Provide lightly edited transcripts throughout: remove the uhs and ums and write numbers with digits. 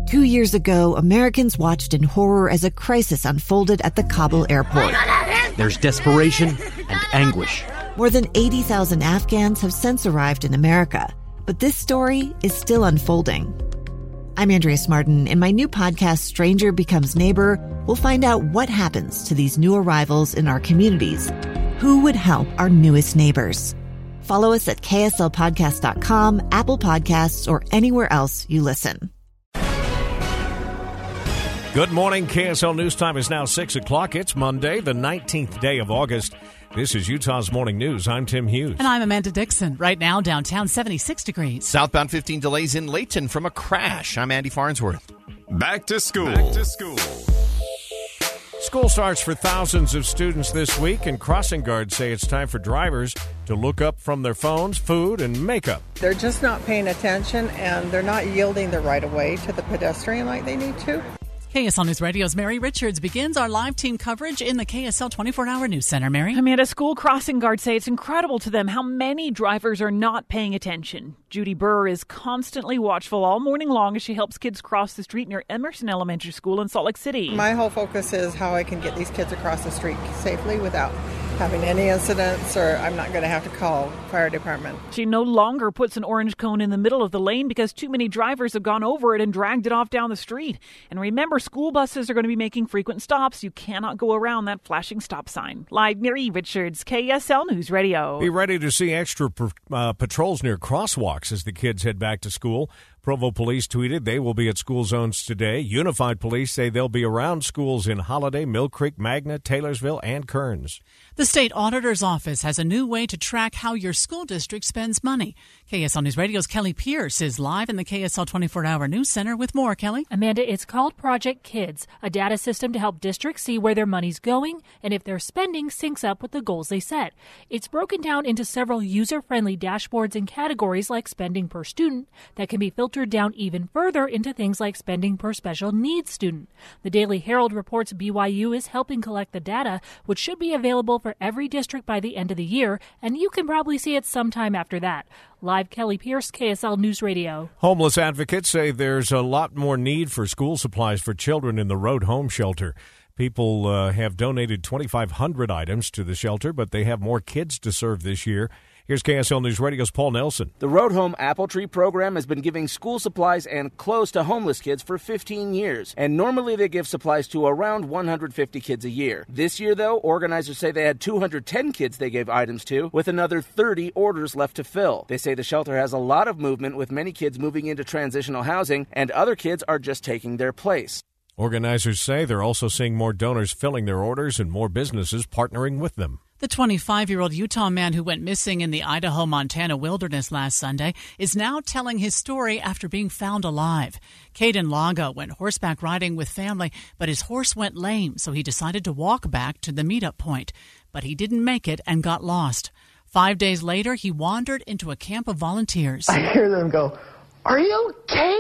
2 years ago, Americans watched in horror as a crisis unfolded at the Kabul airport. There's desperation and anguish. More than 80,000 Afghans have since arrived in America, but this story is still unfolding. I'm Andrea Smartin. In my new podcast, Stranger Becomes Neighbor, we'll find out what happens to these new arrivals in our communities. Who would help our newest neighbors? Follow us at kslpodcast.com, Apple Podcasts, or anywhere else you listen. Good morning. KSL News Time is now 6 o'clock. It's Monday, the 19th day of August. This is Utah's Morning News. I'm Tim Hughes. And I'm Amanda Dixon. Right now, downtown, 76 degrees. Southbound 15 delays in Layton from a crash. I'm Andy Farnsworth. Back to school. School starts for thousands of students this week, and crossing guards say it's time for drivers to look up from their phones, food, and makeup. They're just not paying attention, and they're not yielding the right of way to the pedestrian like they need to. KSL News Radio's Mary Richards begins our live team coverage in the KSL 24-hour news center. Mary? Amanda, school crossing guards say it's incredible to them how many drivers are not paying attention. Judy Burr is constantly watchful all morning long as she helps kids cross the street near Emerson Elementary School in Salt Lake City. My whole focus is how I can get these kids across the street safely without having any incidents, or I'm not going to have to call fire department. She no longer puts an orange cone in the middle of the lane because too many drivers have gone over it and dragged it off down the street. And remember, school buses are going to be making frequent stops. You cannot go around that flashing stop sign. Live, Mary Richards, KSL News Radio. Be ready to see extra patrols near crosswalks as the kids head back to school. Provo Police tweeted they will be at school zones today. Unified Police say they'll be around schools in Holiday, Mill Creek, Magna, Taylorsville, and Kearns. The state auditor's office has a new way to track how your school district spends money. KSL News Radio's Kelly Pierce is live in the KSL 24-hour news center with more. Kelly? Amanda, it's called Project Kids, a data system to help districts see where their money's going and if their spending syncs up with the goals they set. It's broken down into several user-friendly dashboards and categories like spending per student that can be filtered down even further into things like spending per special needs student. The Daily Herald reports BYU is helping collect the data, which should be available for every district by the end of the year, and you can probably see it sometime after that. Live, Kelly Pierce, KSL News Radio. Homeless advocates say there's a lot more need for school supplies for children in the Road Home Shelter. People have donated 2,500 items to the shelter, but they have more kids to serve this year. Here's KSL News Radio's Paul Nelson. The Road Home Apple Tree program has been giving school supplies and clothes to homeless kids for 15 years, and normally they give supplies to around 150 kids a year. This year, though, organizers say they had 210 kids they gave items to, with another 30 orders left to fill. They say the shelter has a lot of movement, with many kids moving into transitional housing, and other kids are just taking their place. Organizers say they're also seeing more donors filling their orders and more businesses partnering with them. The 25-year-old Utah man who went missing in the Idaho-Montana wilderness last Sunday is now telling his story after being found alive. Caden Laga went horseback riding with family, but his horse went lame, so he decided to walk back to the meetup point. But he didn't make it and got lost. 5 days later, he wandered into a camp of volunteers. I hear them go, "Are you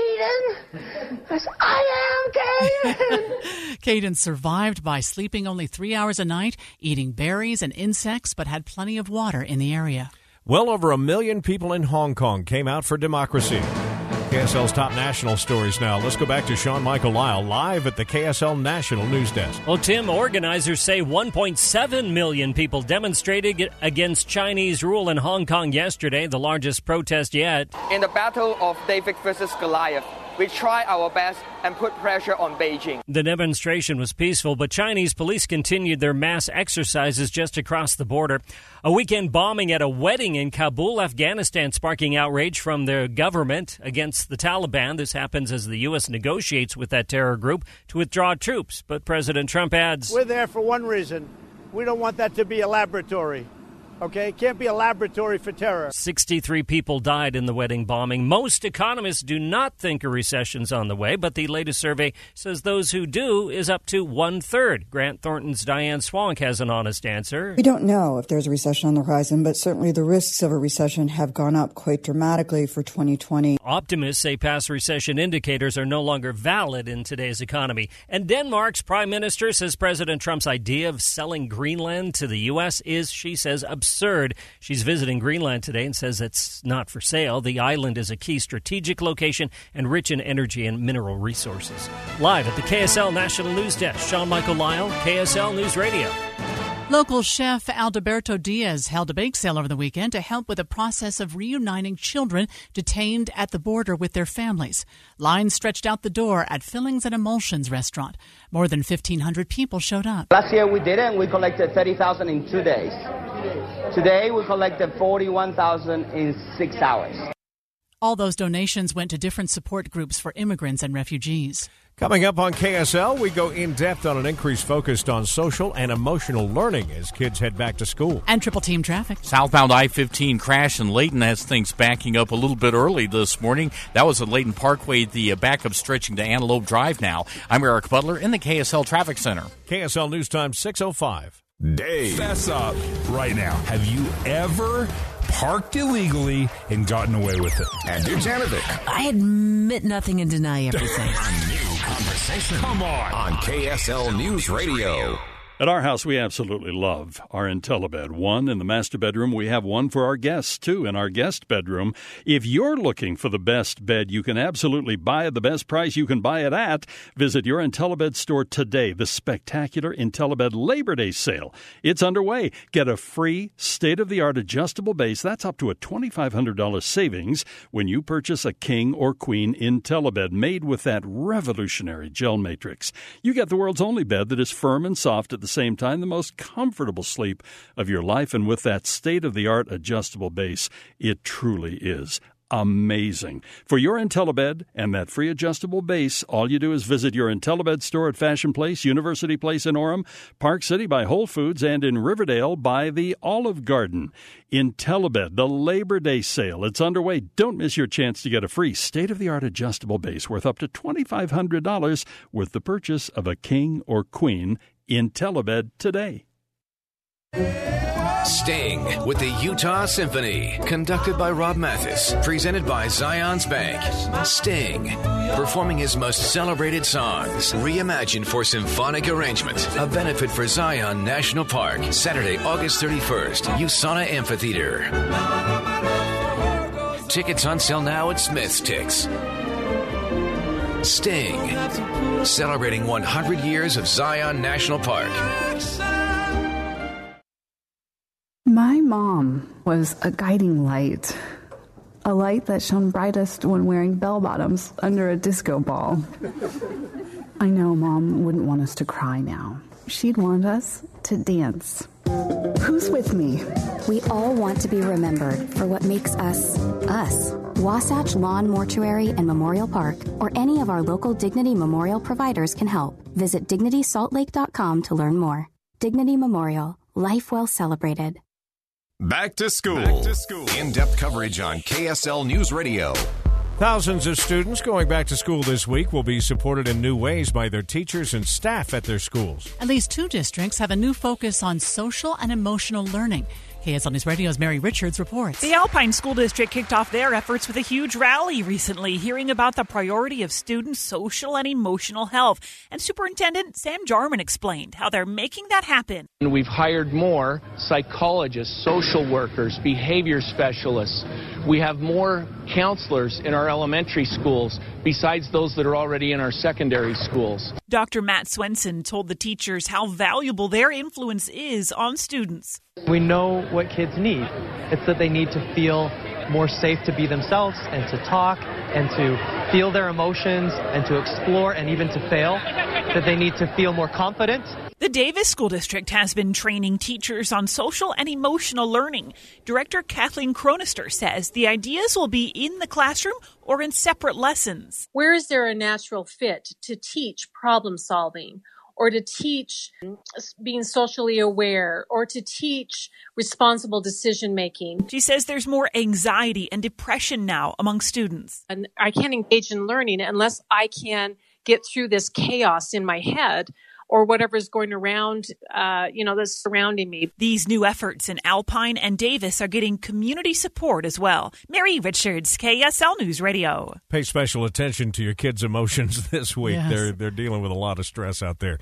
Caden?" I said, "I am Caden." Caden survived by sleeping only 3 hours a night, eating berries and insects, but had plenty of water in the area. Well over 1 million people in Hong Kong came out for democracy. KSL's top national stories now. Let's go back to Sean Michael Lyle, live at the KSL National News Desk. Well, Tim, organizers say 1.7 million people demonstrated against Chinese rule in Hong Kong yesterday, the largest protest yet. In the battle of David versus Goliath, we try our best and put pressure on Beijing. The demonstration was peaceful, but Chinese police continued their mass exercises just across the border. A weekend bombing at a wedding in Kabul, Afghanistan, sparking outrage from the government against the Taliban. This happens as the U.S. negotiates with that terror group to withdraw troops. But President Trump adds, "We're there for one reason. We don't want that to be a laboratory. Okay, it can't be a laboratory for terror." 63 people died in the wedding bombing. Most economists do not think a recession's on the way, but the latest survey says those who do is up to 1/3. Grant Thornton's Diane Swank has an honest answer. We don't know if there's a recession on the horizon, but certainly the risks of a recession have gone up quite dramatically for 2020. Optimists say past recession indicators are no longer valid in today's economy. And Denmark's prime minister says President Trump's idea of selling Greenland to the U.S. is, she says, absurd. absurd. She's visiting Greenland today and says it's not for sale. The island is a key strategic location and rich in energy and mineral resources. Live at the KSL National News Desk, Sean Michael Lyle, KSL News Radio. Local chef Alberto Diaz held a bake sale over the weekend to help with the process of reuniting children detained at the border with their families. Lines stretched out the door at Fillings and Emulsions restaurant. More than 1,500 people showed up. Last year we did it and we collected 30,000 in 2 days. Today we collected 41,000 in 6 hours. All those donations went to different support groups for immigrants and refugees. Coming up on KSL, we go in-depth on an increase focused on social and emotional learning as kids head back to school. And triple team traffic. Southbound I-15 crash in Layton has things backing up a little bit early this morning. That was at Layton Parkway, the backup stretching to Antelope Drive now. I'm Eric Butler in the KSL Traffic Center. KSL News Time 6:05. Dave. Fess up right now. Have you ever parked illegally and gotten away with it? Andrew Janovic. I admit nothing and deny everything. A new conversation. Come on KSL News Radio. At our house, we absolutely love our IntelliBed. One in the master bedroom. We have one for our guests, too, in our guest bedroom. If you're looking for the best bed you can absolutely buy at the best price you can buy it at, visit your IntelliBed store today. The spectacular IntelliBed Labor Day sale. It's underway. Get a free state-of-the-art adjustable base. That's up to a $2,500 savings when you purchase a king or queen IntelliBed made with that revolutionary gel matrix. You get the world's only bed that is firm and soft at the same time, the most comfortable sleep of your life, and with that state-of-the-art adjustable base, it truly is amazing. For your IntelliBed and that free adjustable base, all you do is visit your IntelliBed store at Fashion Place, University Place in Orem, Park City by Whole Foods, and in Riverdale by the Olive Garden. IntelliBed, the Labor Day sale. It's underway. Don't miss your chance to get a free state-of-the-art adjustable base worth up to $2,500 with the purchase of a king or queen IntelliBed today. Sting with the Utah Symphony, conducted by Rob Mathis, presented by Zions Bank. Sting, performing his most celebrated songs, reimagined for symphonic arrangement. A benefit for Zion National Park, Saturday, August 31st, USANA Amphitheater. Tickets on sale now at Smith's Tix. Sting, celebrating 100 years of Zion National Park. My mom was a guiding light, a light that shone brightest when wearing bell-bottoms under a disco ball. I know Mom wouldn't want us to cry now. She'd want us to dance. Who's with me? We all want to be remembered for what makes us, us. Wasatch Lawn Mortuary and Memorial Park, or any of our local Dignity Memorial providers can help. Visit DignitySaltLake.com to learn more. Dignity Memorial. Life well celebrated. Back to school. In-depth coverage on KSL News Radio. Thousands of students going back to school this week will be supported in new ways by their teachers and staff at their schools. At least 2 districts have a new focus on social and emotional learning. KSL News Radio's Mary Richards reports. The Alpine School District kicked off their efforts with a huge rally recently, hearing about the priority of students' social and emotional health. And Superintendent Sam Jarman explained how they're making that happen. We've hired more psychologists, social workers, behavior specialists. We have more counselors in our elementary schools besides those that are already in our secondary schools. Dr. Matt Swenson told the teachers how valuable their influence is on students. We know what kids need. It's that they need to feel more safe to be themselves and to talk and to feel their emotions and to explore and even to fail, that they need to feel more confident. The Davis School District has been training teachers on social and emotional learning. Director Kathleen Cronister says the ideas will be in the classroom or in separate lessons. Where is there a natural fit to teach problem solving, or to teach being socially aware, or to teach responsible decision making? She says there's more anxiety and depression now among students. And I can't engage in learning unless I can get through this chaos in my head or whatever's going around, that's surrounding me. These new efforts in Alpine and Davis are getting community support as well. Mary Richards, KSL News Radio. Pay special attention to your kids' emotions this week. Yes. They're dealing with a lot of stress out there.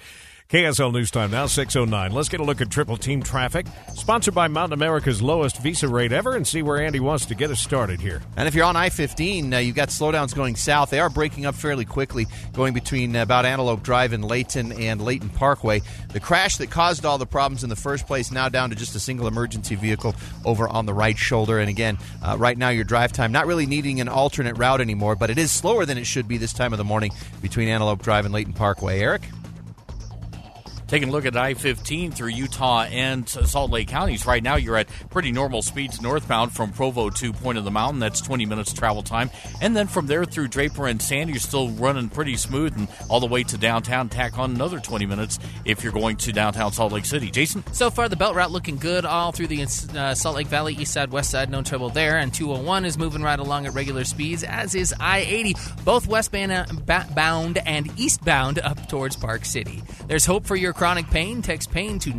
KSL News Time now, 6:09. Let's get a look at Triple Team Traffic, sponsored by Mountain America's lowest Visa rate ever, and see where Andy wants to get us started here. And if you're on I-15, you've got slowdowns going south. They are breaking up fairly quickly, going between about Antelope Drive and Layton Parkway. The crash that caused all the problems in the first place now down to just a single emergency vehicle over on the right shoulder. And again, right now your drive time not really needing an alternate route anymore, but it is slower than it should be this time of the morning between Antelope Drive and Layton Parkway. Eric? Taking a look at I-15 through Utah and Salt Lake counties. Right now, you're at pretty normal speeds northbound from Provo to Point of the Mountain. That's 20 minutes travel time. And then from there through Draper and Sandy, you're still running pretty smooth. And all the way to downtown, tack on another 20 minutes if you're going to downtown Salt Lake City. Jason? So far, the belt route looking good all through the Salt Lake Valley, east side, west side, no trouble there. And 201 is moving right along at regular speeds, as is I-80, both westbound and eastbound up towards Park City. There's hope for your chronic pain. Text PAIN to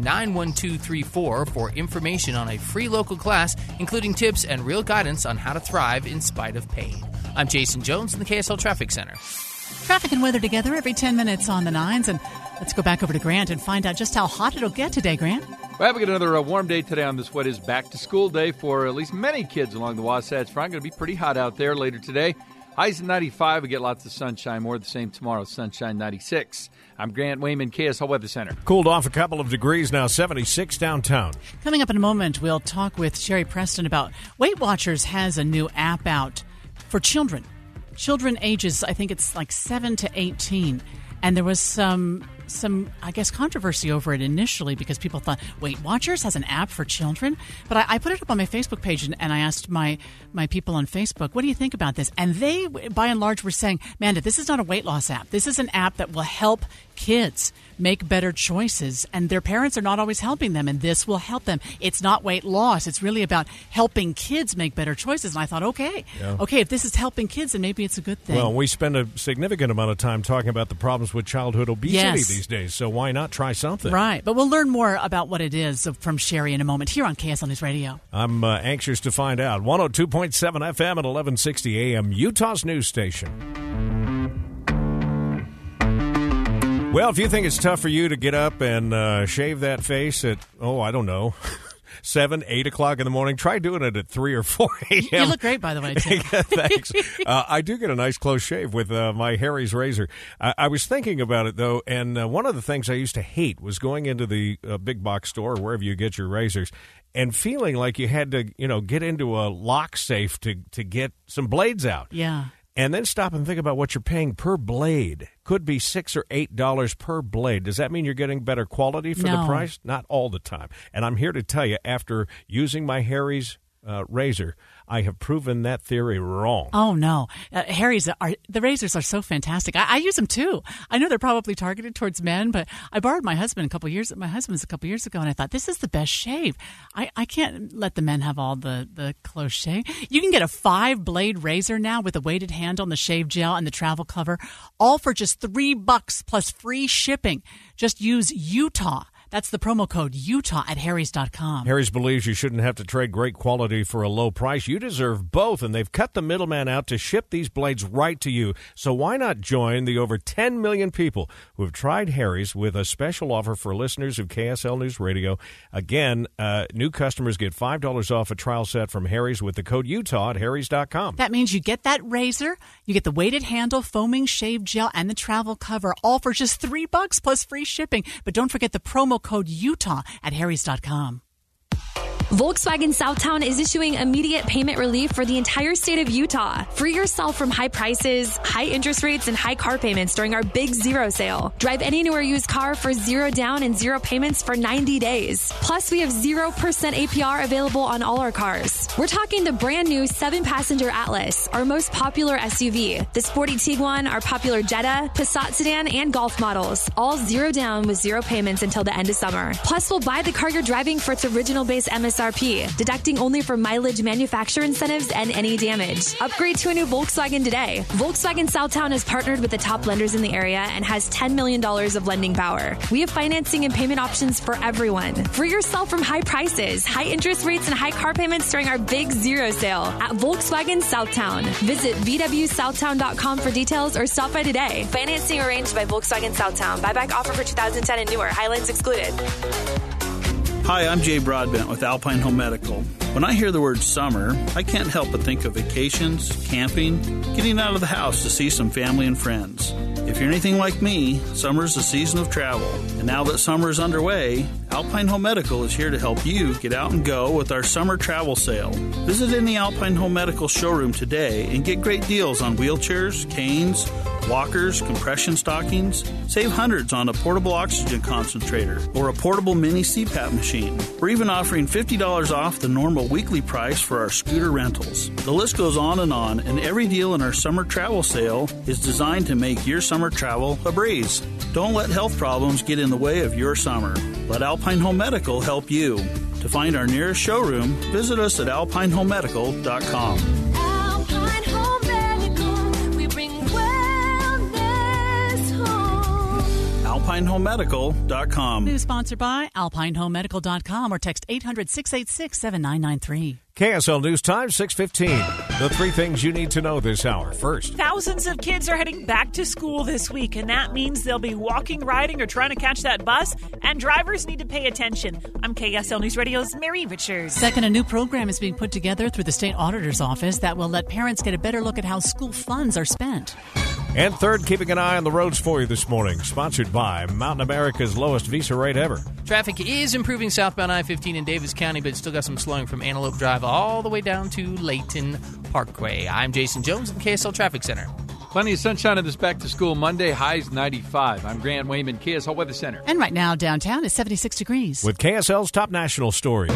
91234 for information on a free local class, including tips and real guidance on how to thrive in spite of pain. I'm Jason Jones in the KSL Traffic Center. Traffic and weather together every 10 minutes on the 9s. And let's go back over to Grant and find out just how hot it'll get today, Grant. Well, we got another warm day today on this what is back-to-school day for at least many kids along the Wasatch Front. Going to be pretty hot out there later today. Highs at 95. We get lots of sunshine. More of the same tomorrow. Sunshine 96. I'm Grant Wayman, KSL Weather Center. Cooled off a couple of degrees now, 76 downtown. Coming up in a moment, we'll talk with Sherry Preston about Weight Watchers has a new app out for children. Children ages, I think it's like 7 to 18. And there was some I guess, controversy over it initially because people thought, Weight Watchers has an app for children? But I put it up on my Facebook page, and I asked my people on Facebook, what do you think about this? And they, by and large, were saying, Amanda, this is not a weight loss app. This is an app that will help kids make better choices, and their parents are not always helping them, and this will help them. It's not weight loss. It's really about helping kids make better choices. And I thought, okay, if this is helping kids, then maybe it's a good thing. Well, we spend a significant amount of time talking about the problems with childhood obesity these days, so why not try something? Right, but we'll learn more about what it is from Sherry in a moment here on KSL News Radio. I'm anxious to find out. 102.7 FM at 1160 AM, Utah's news station. Well, if you think it's tough for you to get up and shave that face at, 7, 8 o'clock in the morning, try doing it at 3 or 4 a.m. You look great, by the way, Tim. Thanks. I do get a nice close shave with my Harry's razor. I was thinking about it, though, and one of the things I used to hate was going into the big box store or wherever you get your razors and feeling like you had to, get into a lock safe to get some blades out. Yeah. And then stop and think about what you're paying per blade. Could be $6 or $8 per blade. Does that mean you're getting better quality for the price? Not all the time. And I'm here to tell you, after using my Harry's razor, I have proven that theory wrong. Oh, no. Harry's, the razors are so fantastic. I use them, too. I know they're probably targeted towards men, but I borrowed my husband's a couple years ago, and I thought, this is the best shave. I can't let the men have all the close shave. You can get a 5-blade razor now with a weighted handle and the shave gel and the travel cover, all for just $3 plus free shipping. Just use Utah. That's the promo code Utah at Harry's.com. Harry's believes you shouldn't have to trade great quality for a low price. You deserve both, and they've cut the middleman out to ship these blades right to you. So why not join the over 10 million people who have tried Harry's with a special offer for listeners of KSL News Radio? Again, new customers get $5 off a trial set from Harry's with the code Utah at Harry's.com. That means you get that razor, you get the weighted handle, foaming shave gel, and the travel cover, all for just $3 plus free shipping. But don't forget the promo code Utah at Harry's.com. Volkswagen Southtown is issuing immediate payment relief for the entire state of Utah. Free yourself from high prices, high interest rates, and high car payments during our Big Zero sale. Drive any new or used car for 0 down and 0 payments for 90 days. Plus, we have 0% APR available on all our cars. We're talking the brand new 7-passenger Atlas, our most popular SUV, the sporty Tiguan, our popular Jetta, Passat sedan, and Golf models. All 0 down with 0 payments until the end of summer. Plus, we'll buy the car you're driving for its original base MSRP MSRP, deducting only for mileage, manufacturer incentives, and any damage. Upgrade to a new Volkswagen today. Volkswagen Southtown has partnered with the top lenders in the area and has $10 million of lending power. We have financing and payment options for everyone. Free yourself from high prices, high interest rates, and high car payments during our Big Zero sale at Volkswagen Southtown. Visit VWSouthtown.com for details or stop by today. Financing arranged by Volkswagen Southtown. Buyback offer for 2010 and newer. Highlands excluded. Hi, I'm Jay Broadbent with Alpine Home Medical. When I hear the word summer, I can't help but think of vacations, camping, getting out of the house to see some family and friends. If you're anything like me, summer's the season of travel. And now that summer is underway, Alpine Home Medical is here to help you get out and go with our summer travel sale. Visit any Alpine Home Medical showroom today and get great deals on wheelchairs, canes, walkers, compression stockings. Save hundreds on a portable oxygen concentrator or a portable mini CPAP machine. We're even offering $50 off the normal weekly price for our scooter rentals. The list goes on, and every deal in our summer travel sale is designed to make your summer travel a breeze. Don't let health problems get in the way of your summer. Let Alpine Home Medical help you. To find our nearest showroom, visit us at alpinehomemedical.com. alpinehomemedical.com. News sponsored by alpinehomemedical.com or text 800-686-7993. KSL News Time, 6:15. The three things you need to know this hour. First, thousands of kids are heading back to school this week, and that means they'll be walking, riding, or trying to catch that bus, and drivers need to pay attention. I'm KSL News Radio's Mary Richards. Second, a new program is being put together through the State Auditor's Office that will let parents get a better look at how school funds are spent. And third, keeping an eye on the roads for you this morning. Sponsored by Mountain America's lowest Visa rate ever. Traffic is improving southbound I-15 in Davis County, but still got some slowing from Antelope Drive all the way down to Layton Parkway. I'm Jason Jones at the KSL Traffic Center. Plenty of sunshine on this back-to-school Monday. Highs 95. I'm Grant Wayman, KSL Weather Center. And right now, downtown is 76 degrees. With KSL's top national stories.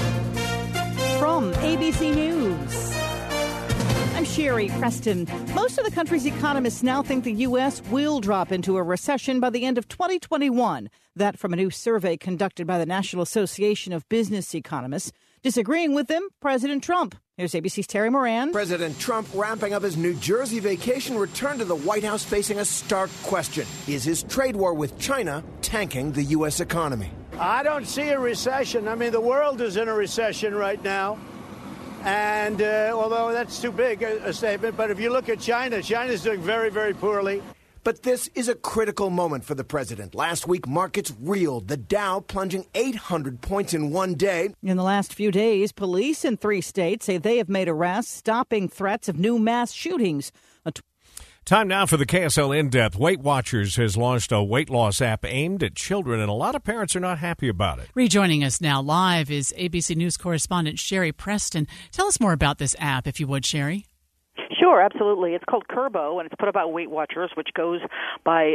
From ABC News, I'm Sherry Preston. Most of the country's economists now think the U.S. will drop into a recession by the end of 2021. That from a new survey conducted by the National Association of Business Economists. Disagreeing with them, President Trump. Here's ABC's Terry Moran. President Trump wrapping up his New Jersey vacation returned to the White House facing a stark question. Is his trade war with China tanking the U.S. economy? I don't see a recession. I mean, the world is in a recession right now. And although that's too big a statement, but if you look at China, China's doing very, very poorly. But this is a critical moment for the president. Last week, markets reeled, the Dow plunging 800 points in one day. In the last few days, police in 3 states say they have made arrests, stopping threats of new mass shootings. Time now for the KSL In-Depth. Weight Watchers has launched a weight loss app aimed at children, and a lot of parents are not happy about it. Rejoining us now live is ABC News correspondent Sherry Preston. Tell us more about this app, if you would, Sherry. Sure, absolutely. It's called Curbo, and it's put about Weight Watchers, which goes by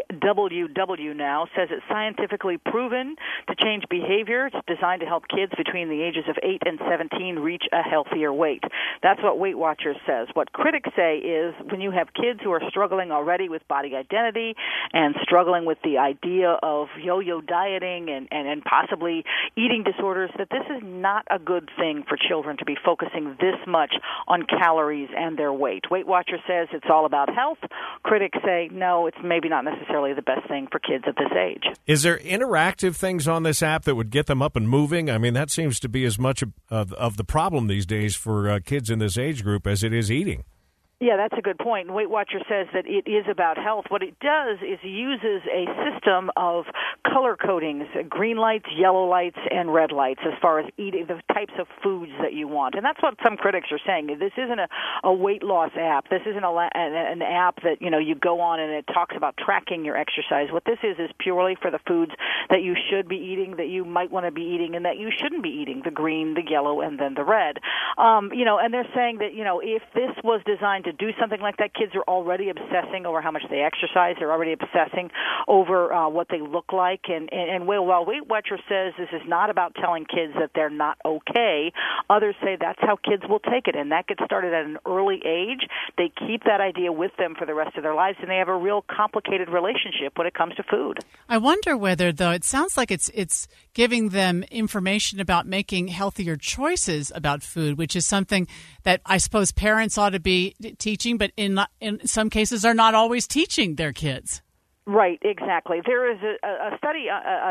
WW now, says it's scientifically proven to change behavior. It's designed to help kids between the ages of 8 and 17 reach a healthier weight. That's what Weight Watchers says. What critics say is when you have kids who are struggling already with body identity and struggling with the idea of yo-yo dieting and possibly eating disorders, that this is not a good thing for children to be focusing this much on calories and their weight. Weight Watchers says it's all about health. Critics say, no, it's maybe not necessarily the best thing for kids at this age. Is there interactive things on this app that would get them up and moving? I mean, that seems to be as much of the problem these days for kids in this age group as it is eating. Yeah, that's a good point. Weight Watchers says that it is about health. What it does is uses a system of color codings, green lights, yellow lights, and red lights as far as eating the types of foods that you want. And that's what some critics are saying. This isn't a weight loss app. This isn't an app that, you go on and it talks about tracking your exercise. What this is purely for the foods that you should be eating, that you might want to be eating, and that you shouldn't be eating, the green, the yellow, and then the red. And they're saying that, if this was designed to do something like that, kids are already obsessing over how much they exercise. They're already obsessing over what they look like. And while Weight Watchers says this is not about telling kids that they're not okay, others say that's how kids will take it. And that gets started at an early age. They keep that idea with them for the rest of their lives, and they have a real complicated relationship when it comes to food. I wonder whether, though, it sounds like it's giving them information about making healthier choices about food, which is something that I suppose parents ought to be teaching, but in some cases are not always teaching their kids. Right, exactly. There is a study,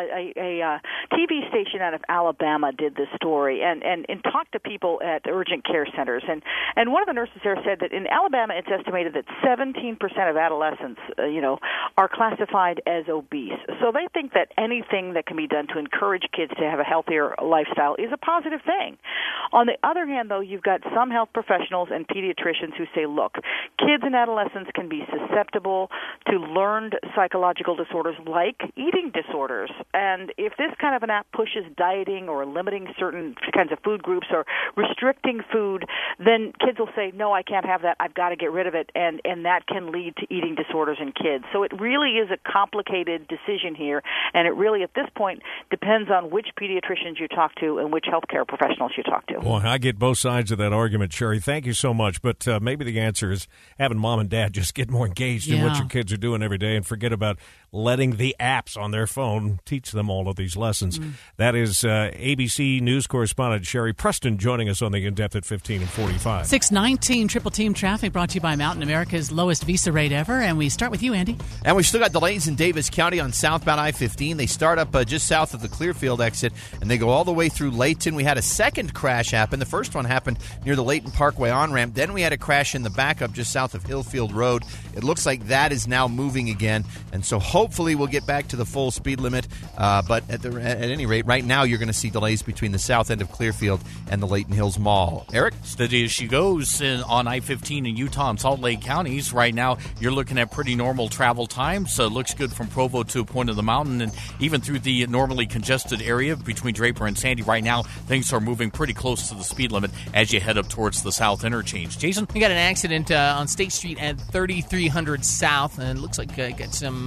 a TV station out of Alabama did this story and talked to people at urgent care centers. And one of the nurses there said that in Alabama it's estimated that 17% of adolescents, are classified as obese. So they think that anything that can be done to encourage kids to have a healthier lifestyle is a positive thing. On the other hand, though, you've got some health professionals and pediatricians who say, look, kids and adolescents can be susceptible to learned psychological disorders like eating disorders. And if this kind of an app pushes dieting or limiting certain kinds of food groups or restricting food, then kids will say, no, I can't have that. I've got to get rid of it. And that can lead to eating disorders in kids. So it really is a complicated decision here. And it really, at this point, depends on which pediatricians you talk to and which healthcare professionals you talk to. Boy, I get both sides of that argument, Sherry. Thank you so much. But maybe the answer is having mom and dad just get more engaged in what your kids are doing every day and forget about letting the apps on their phone teach them all of these lessons. That is ABC News correspondent Sherry Preston joining us on the In-Depth at 15 and 45. 619 Triple Team Traffic brought to you by Mountain America's lowest Visa rate ever. And we start with you, Andy. And we've still got delays in Davis County on southbound I-15. They start up just south of the Clearfield exit, and they go all the way through Layton. We had a second crash happen. The first one happened near the Layton Parkway on-ramp. Then we had a crash in the backup just south of Hillfield Road. It looks like that is now moving again, and so hopefully we'll get back to the full speed limit. But at any rate, right now you're going to see delays between the south end of Clearfield and the Layton Hills Mall. Eric? Steady as she goes on I-15 in Utah and Salt Lake counties. Right now, you're looking at pretty normal travel times. Looks good from Provo to Point of the Mountain, and even through the normally congested area between Draper and Sandy. Right now, things are moving pretty close to the speed limit as you head up towards the south interchange. Jason? We got an accident on State Street at 3300 South, and it looks like got some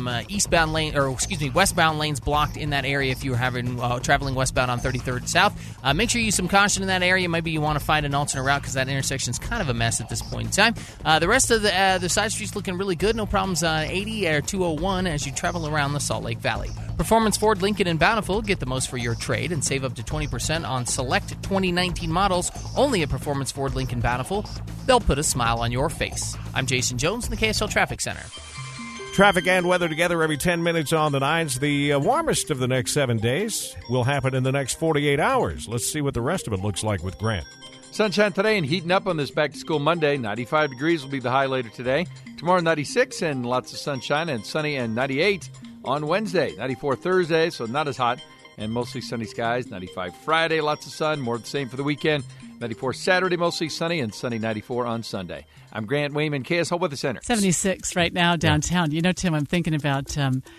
westbound lanes blocked in that area if you were traveling westbound on 33rd South. Make sure you use some caution in that area. Maybe you want to find an alternate route because that intersection is kind of a mess at this point in time. The rest of the side streets looking really good. No problems on 80 or 201 as you travel around the Salt Lake Valley. Performance Ford, Lincoln, and Bountiful. Get the most for your trade and save up to 20% on select 2019 models. Only at Performance Ford, Lincoln, Bountiful. They'll put a smile on your face. I'm Jason Jones in the KSL Traffic Center. Traffic and weather together every 10 minutes on the nines. The warmest of the next 7 days will happen in the next 48 hours. Let's see what the rest of it looks like with Grant. Sunshine today and heating up on this back-to-school Monday. 95 degrees will be the high later today. Tomorrow, 96 and lots of sunshine and sunny and 98 on Wednesday. 94 Thursday, so not as hot and mostly sunny skies. 95 Friday, lots of sun, more of the same for the weekend. 94 Saturday, mostly sunny, and sunny 94 on Sunday. I'm Grant Wayman, KSL Weather Center. 76 right now downtown. You know, Tim, I'm thinking about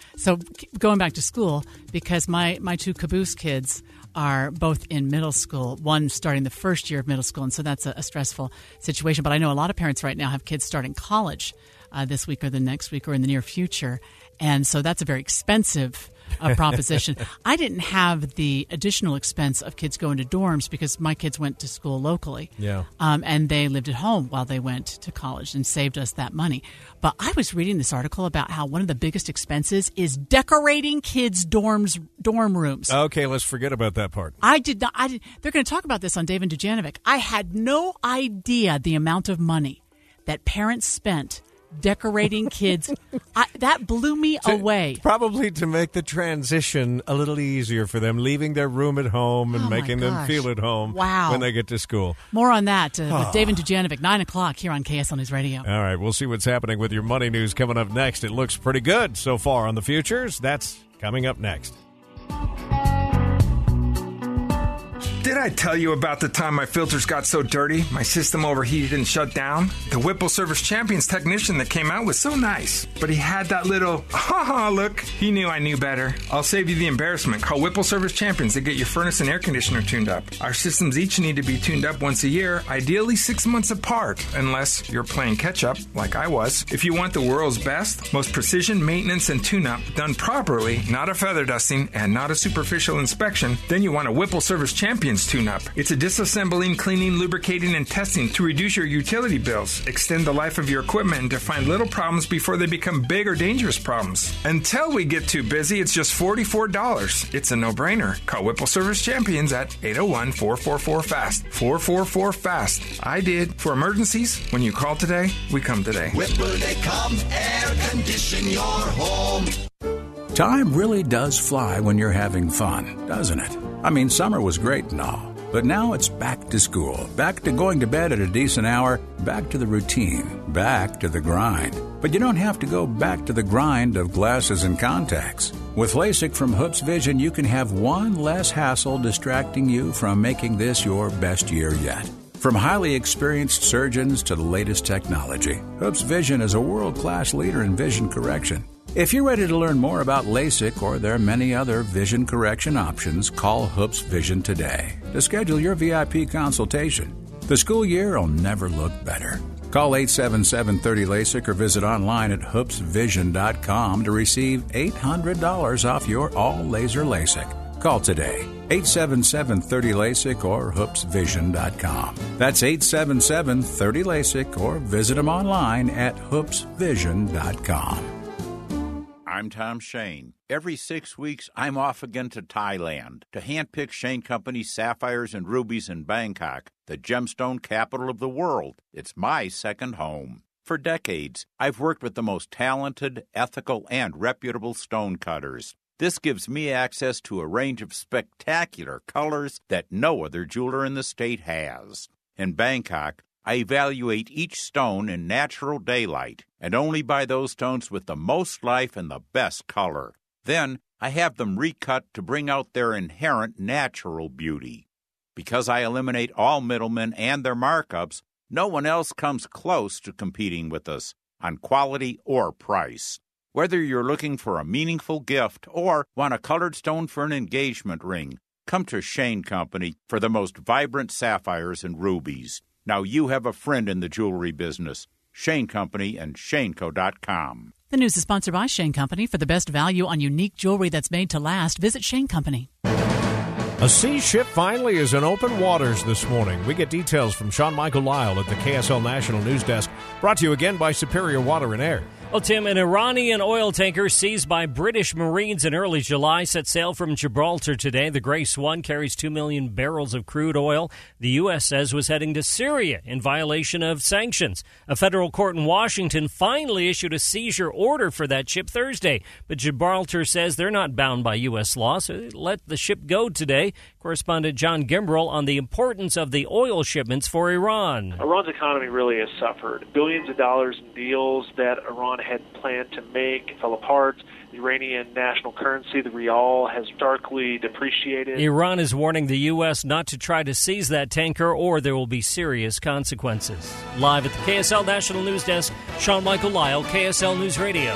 going back to school because my two caboose kids are both in middle school, one starting the first year of middle school, and so that's a stressful situation. But I know a lot of parents right now have kids starting college this week or the next week or in the near future, and so that's a very expensive proposition. I didn't have the additional expense of kids going to dorms because my kids went to school locally. Yeah. And they lived at home while they went to college and saved us that money. But I was reading this article about how one of the biggest expenses is decorating kids' dorm rooms. Okay, let's forget about that part. They're going to talk about this on Dave and Dujanovic. I had no idea the amount of money that parents spent decorating kids. That blew me away. Probably to make the transition a little easier for them, leaving their room at home and making them feel at home when they get to school. More on that with Dave and Dujanovic, 9 o'clock here on KSL News Radio. All right, we'll see what's happening with your money news coming up next. It looks pretty good so far on the futures. That's coming up next. Did I tell you about the time my filters got so dirty, my system overheated and shut down? The Whipple Service Champions technician that came out was so nice, but he had that little, ha-ha look. He knew I knew better. I'll save you the embarrassment. Call Whipple Service Champions to get your furnace and air conditioner tuned up. Our systems each need to be tuned up once a year, ideally 6 months apart, unless you're playing catch-up, like I was. If you want the world's best, most precision maintenance and tune-up done properly, not a feather dusting, and not a superficial inspection, then you want a Whipple Service Champions tune-up. It's a disassembling, cleaning, lubricating, and testing to reduce your utility bills, extend the life of your equipment, and to find little problems before they become big or dangerous problems. Until we get too busy, it's just $44. It's a no-brainer. Call Whipple Service Champions at 801-444-FAST. 444-FAST. I did. For emergencies, when you call today, we come today. Whipple, they come, air condition your home. Time really does fly when you're having fun, doesn't it? I mean, summer was great and all, but now it's back to school, back to going to bed at a decent hour, back to the routine, back to the grind. But you don't have to go back to the grind of glasses and contacts. With LASIK from Hoops Vision, you can have one less hassle distracting you from making this your best year yet. From highly experienced surgeons to the latest technology, Hoops Vision is a world-class leader in vision correction. If you're ready to learn more about LASIK or their many other vision correction options, call Hoops Vision today to schedule your VIP consultation. The school year will never look better. Call 877-30-LASIK or visit online at hoopsvision.com to receive $800 off your all-laser LASIK. Call today, 877-30-LASIK or hoopsvision.com. That's 877-30-LASIK or visit them online at hoopsvision.com. I'm Tom Shane. Every 6 weeks, I'm off again to Thailand to handpick Shane Company's sapphires and rubies in Bangkok, the gemstone capital of the world. It's my second home. For decades, I've worked with the most talented, ethical, and reputable stone cutters. This gives me access to a range of spectacular colors that no other jeweler in the state has. In Bangkok, I evaluate each stone in natural daylight and only buy those stones with the most life and the best color. Then I have them recut to bring out their inherent natural beauty. Because I eliminate all middlemen and their markups, no one else comes close to competing with us on quality or price. Whether you're looking for a meaningful gift or want a colored stone for an engagement ring, come to Shane Company for the most vibrant sapphires and rubies. Now you have a friend in the jewelry business. Shane Company and ShaneCo.com. The news is sponsored by Shane Company. For the best value on unique jewelry that's made to last, visit Shane Company. A sea ship finally is in open waters this morning. We get details from Sean Michael Lyle at the KSL National News Desk. Brought to you again by Superior Water and Air. Well, Tim, an Iranian oil tanker seized by British Marines in early July set sail from Gibraltar today. The Grey Swan carries 2 million barrels of crude oil the U.S. says was heading to Syria in violation of sanctions. A federal court in Washington finally issued a seizure order for that ship Thursday, but Gibraltar says they're not bound by U.S. law, so they let the ship go today. Correspondent John Gimbrell on the importance of the oil shipments for Iran. Iran's economy really has suffered. Billions of dollars in deals that Iran had planned to make fell apart. The Iranian national currency, the rial, has starkly depreciated. Iran is warning the U.S. not to try to seize that tanker or there will be serious consequences. Live at the KSL National News Desk, Sean Michael Lyle, KSL News Radio.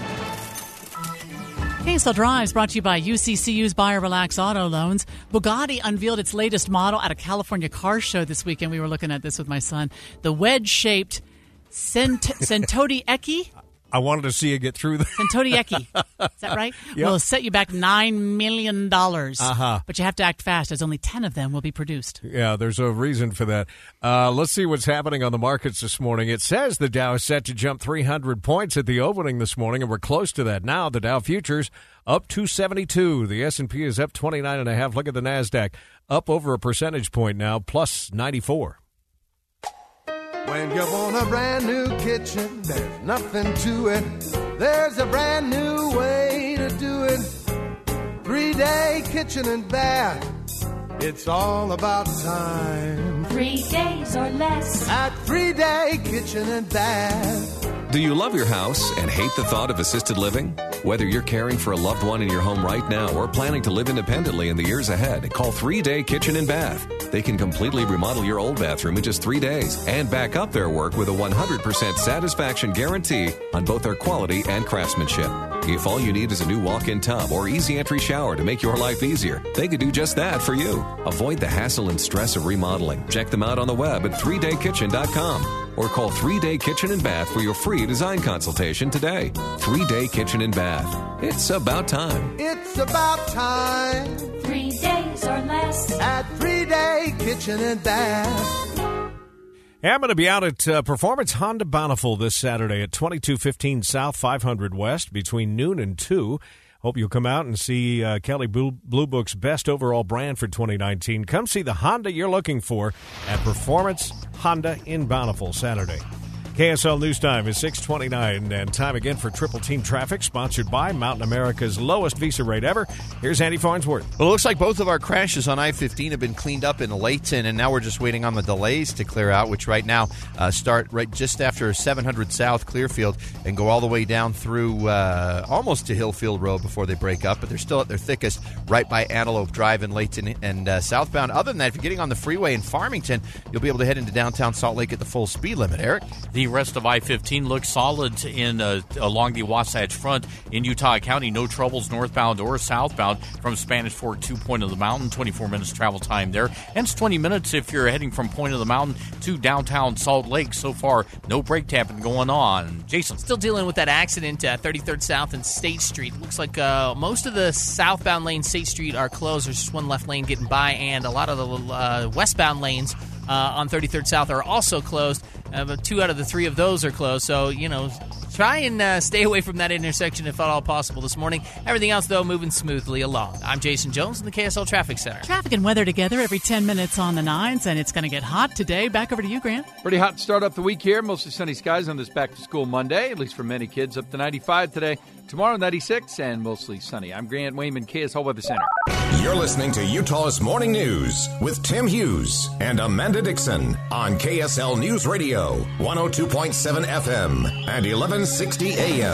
KSL Drive is brought to you by UCCU's Buy or Relax Auto Loans. Bugatti unveiled its latest model at a California car show this weekend. We were looking at this with my son. The wedge-shaped Centodi Ecki. I wanted to see you get through that. Centodi Ecki. Is that right? Yep. Will set you back $9 million. Uh-huh. But you have to act fast, as only 10 of them will be produced. Yeah, there's a reason for that. Let's see what's happening on the markets this morning. It says the Dow is set to jump 300 points at the opening this morning, and we're close to that now. The Dow futures up 272. The S&P is up 29.5. Look at the NASDAQ, up over a percentage point now, plus 94. When you want a brand new kitchen, there's nothing to it. There's a brand new way to do it. 3-day kitchen and bath. It's all about time. 3 days or less. At 3-day kitchen and bath. Do you love your house and hate the thought of assisted living? Whether you're caring for a loved one in your home right now or planning to live independently in the years ahead, call 3 Day Kitchen and Bath. They can completely remodel your old bathroom in just 3 days and back up their work with a 100% satisfaction guarantee on both their quality and craftsmanship. If all you need is a new walk-in tub or easy entry shower to make your life easier, they could do just that for you. Avoid the hassle and stress of remodeling. Check them out on the web at 3daykitchen.com. Or call 3 Day Kitchen and Bath for your free design consultation today. 3 Day Kitchen and Bath. It's about time. It's about time. 3 days or less at 3 Day Kitchen and Bath. Hey, I'm going to be out at Performance Honda Bountiful this Saturday at 2215 South 500 West between noon and 2. Hope you'll come out and see Kelley Blue Book's best overall brand for 2019. Come see the Honda you're looking for at Performance Honda in Bountiful Saturday. KSL News Time is 6:29, and time again for Triple Team Traffic, sponsored by Mountain America's lowest Visa rate ever. Here's Andy Farnsworth. Well, it looks like both of our crashes on I-15 have been cleaned up in Layton, and now we're just waiting on the delays to clear out, which right now start right just after 700 South Clearfield and go all the way down through almost to Hillfield Road before they break up, but they're still at their thickest right by Antelope Drive in Layton and southbound. Other than that, if you're getting on the freeway in Farmington, you'll be able to head into downtown Salt Lake at the full speed limit. Eric? The rest of I-15 looks solid in along the Wasatch Front in Utah County. No troubles northbound or southbound from Spanish Fork to Point of the Mountain. 24 minutes travel time there. And it's 20 minutes if you're heading from Point of the Mountain to downtown Salt Lake. So far, no brake tapping going on. Jason. Still dealing with that accident at 33rd South and State Street. Looks like most of the southbound lanes, State Street, are closed. There's just one left lane getting by, and a lot of the westbound lanes on 33rd South are also closed. But 2 out of the 3 of those are closed. So, try and stay away from that intersection if at all possible this morning. Everything else, though, moving smoothly along. I'm Jason Jones in the KSL Traffic Center. Traffic and weather together every 10 minutes on the 9s, and it's going to get hot today. Back over to you, Grant. Pretty hot to start up the week here. Mostly sunny skies on this back-to-school Monday, at least for many kids, up to 95 today. Tomorrow, 96, and mostly sunny. I'm Grant Wayman, KSL Weather Center. You're listening to Utah's Morning News with Tim Hughes and Amanda Dixon on KSL News Radio, 102.7 FM and 1160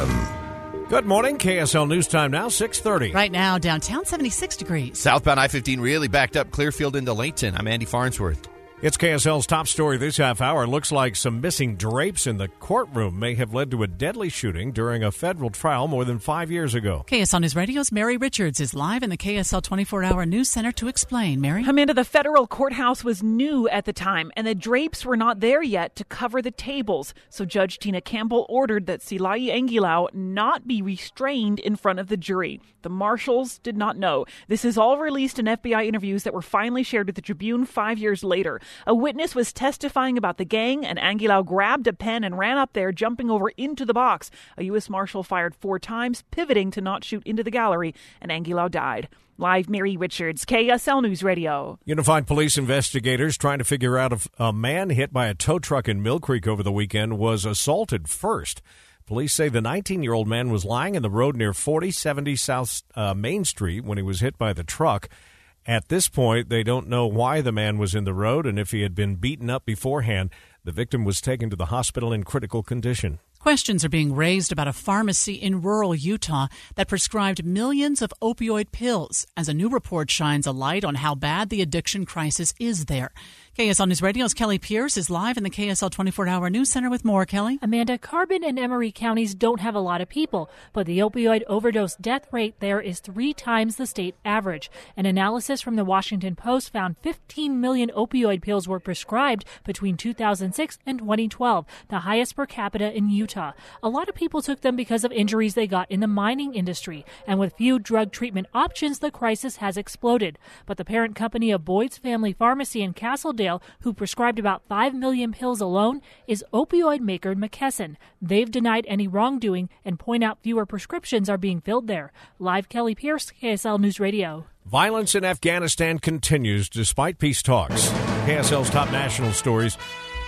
AM. Good morning. KSL News Time now, 6:30. Right now, downtown, 76 degrees. Southbound I-15 really backed up Clearfield into Layton. I'm Andy Farnsworth. It's KSL's top story this half hour. Looks like some missing drapes in the courtroom may have led to a deadly shooting during a federal trial more than 5 years ago. KSL News Radio's Mary Richards is live in the KSL 24-hour news center to explain. Mary? Amanda, the federal courthouse was new at the time, and the drapes were not there yet to cover the tables. So Judge Tina Campbell ordered that Silai Anguilao not be restrained in front of the jury. The marshals did not know. This is all released in FBI interviews that were finally shared with the Tribune 5 years later. A witness was testifying about the gang, and Anguilao grabbed a pen and ran up there, jumping over into the box. A U.S. Marshal fired 4 times, pivoting to not shoot into the gallery, and Anguilao died. Live, Mary Richards, KSL News Radio. Unified Police investigators trying to figure out if a man hit by a tow truck in Mill Creek over the weekend was assaulted first. Police say the 19-year-old man was lying in the road near 4070 South Main Street when he was hit by the truck. At this point, they don't know why the man was in the road and if he had been beaten up beforehand. The victim was taken to the hospital in critical condition. Questions are being raised about a pharmacy in rural Utah that prescribed millions of opioid pills as a new report shines a light on how bad the addiction crisis is there. KSL News Radio's Kelly Pierce is live in the KSL 24-hour news center with more. Kelly? Amanda, Carbon and Emery counties don't have a lot of people, but the opioid overdose death rate there is 3 times the state average. An analysis from the Washington Post found 15 million opioid pills were prescribed between 2006 and 2012, the highest per capita in Utah. A lot of people took them because of injuries they got in the mining industry, and with few drug treatment options, the crisis has exploded. But the parent company of Boyd's Family Pharmacy in Castledale, who prescribed about 5 million pills alone, is opioid maker McKesson. They've denied any wrongdoing and point out fewer prescriptions are being filled there. Live, Kelly Pierce, KSL News Radio. Violence in Afghanistan continues despite peace talks. KSL's top national stories.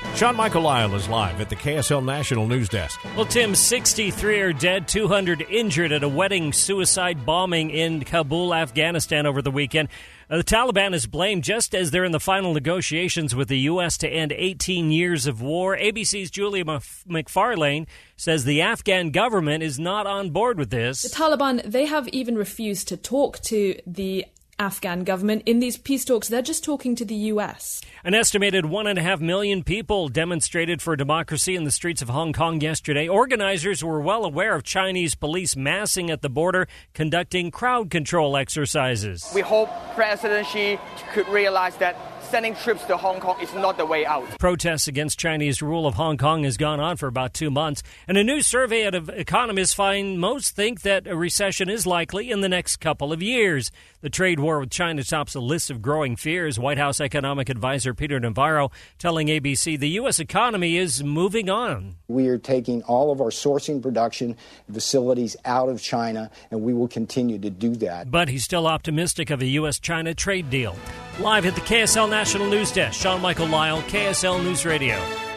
Sean Michael Lyle is live at the KSL National News Desk. Well, Tim, 63 are dead, 200 injured at a wedding suicide bombing in Kabul, Afghanistan over the weekend. The Taliban is blamed just as they're in the final negotiations with the U.S. to end 18 years of war. ABC's Julia McFarlane says the Afghan government is not on board with this. The Taliban, they have even refused to talk to the Afghan government. In these peace talks, they're just talking to the U.S. An estimated 1.5 million people demonstrated for democracy in the streets of Hong Kong yesterday. Organizers were well aware of Chinese police massing at the border, conducting crowd control exercises. We hope President Xi could realize that sending troops to Hong Kong is not the way out. Protests against Chinese rule of Hong Kong has gone on for about 2 months, and a new survey out of economists find most think that a recession is likely in the next couple of years. The trade war with China tops a list of growing fears. White House economic advisor Peter Navarro telling ABC the U.S. economy is moving on. We are taking all of our sourcing production facilities out of China, and we will continue to do that. But he's still optimistic of a U.S.-China trade deal. Live at the KSL National News Desk, Sean Michael Lyle, KSL News Radio.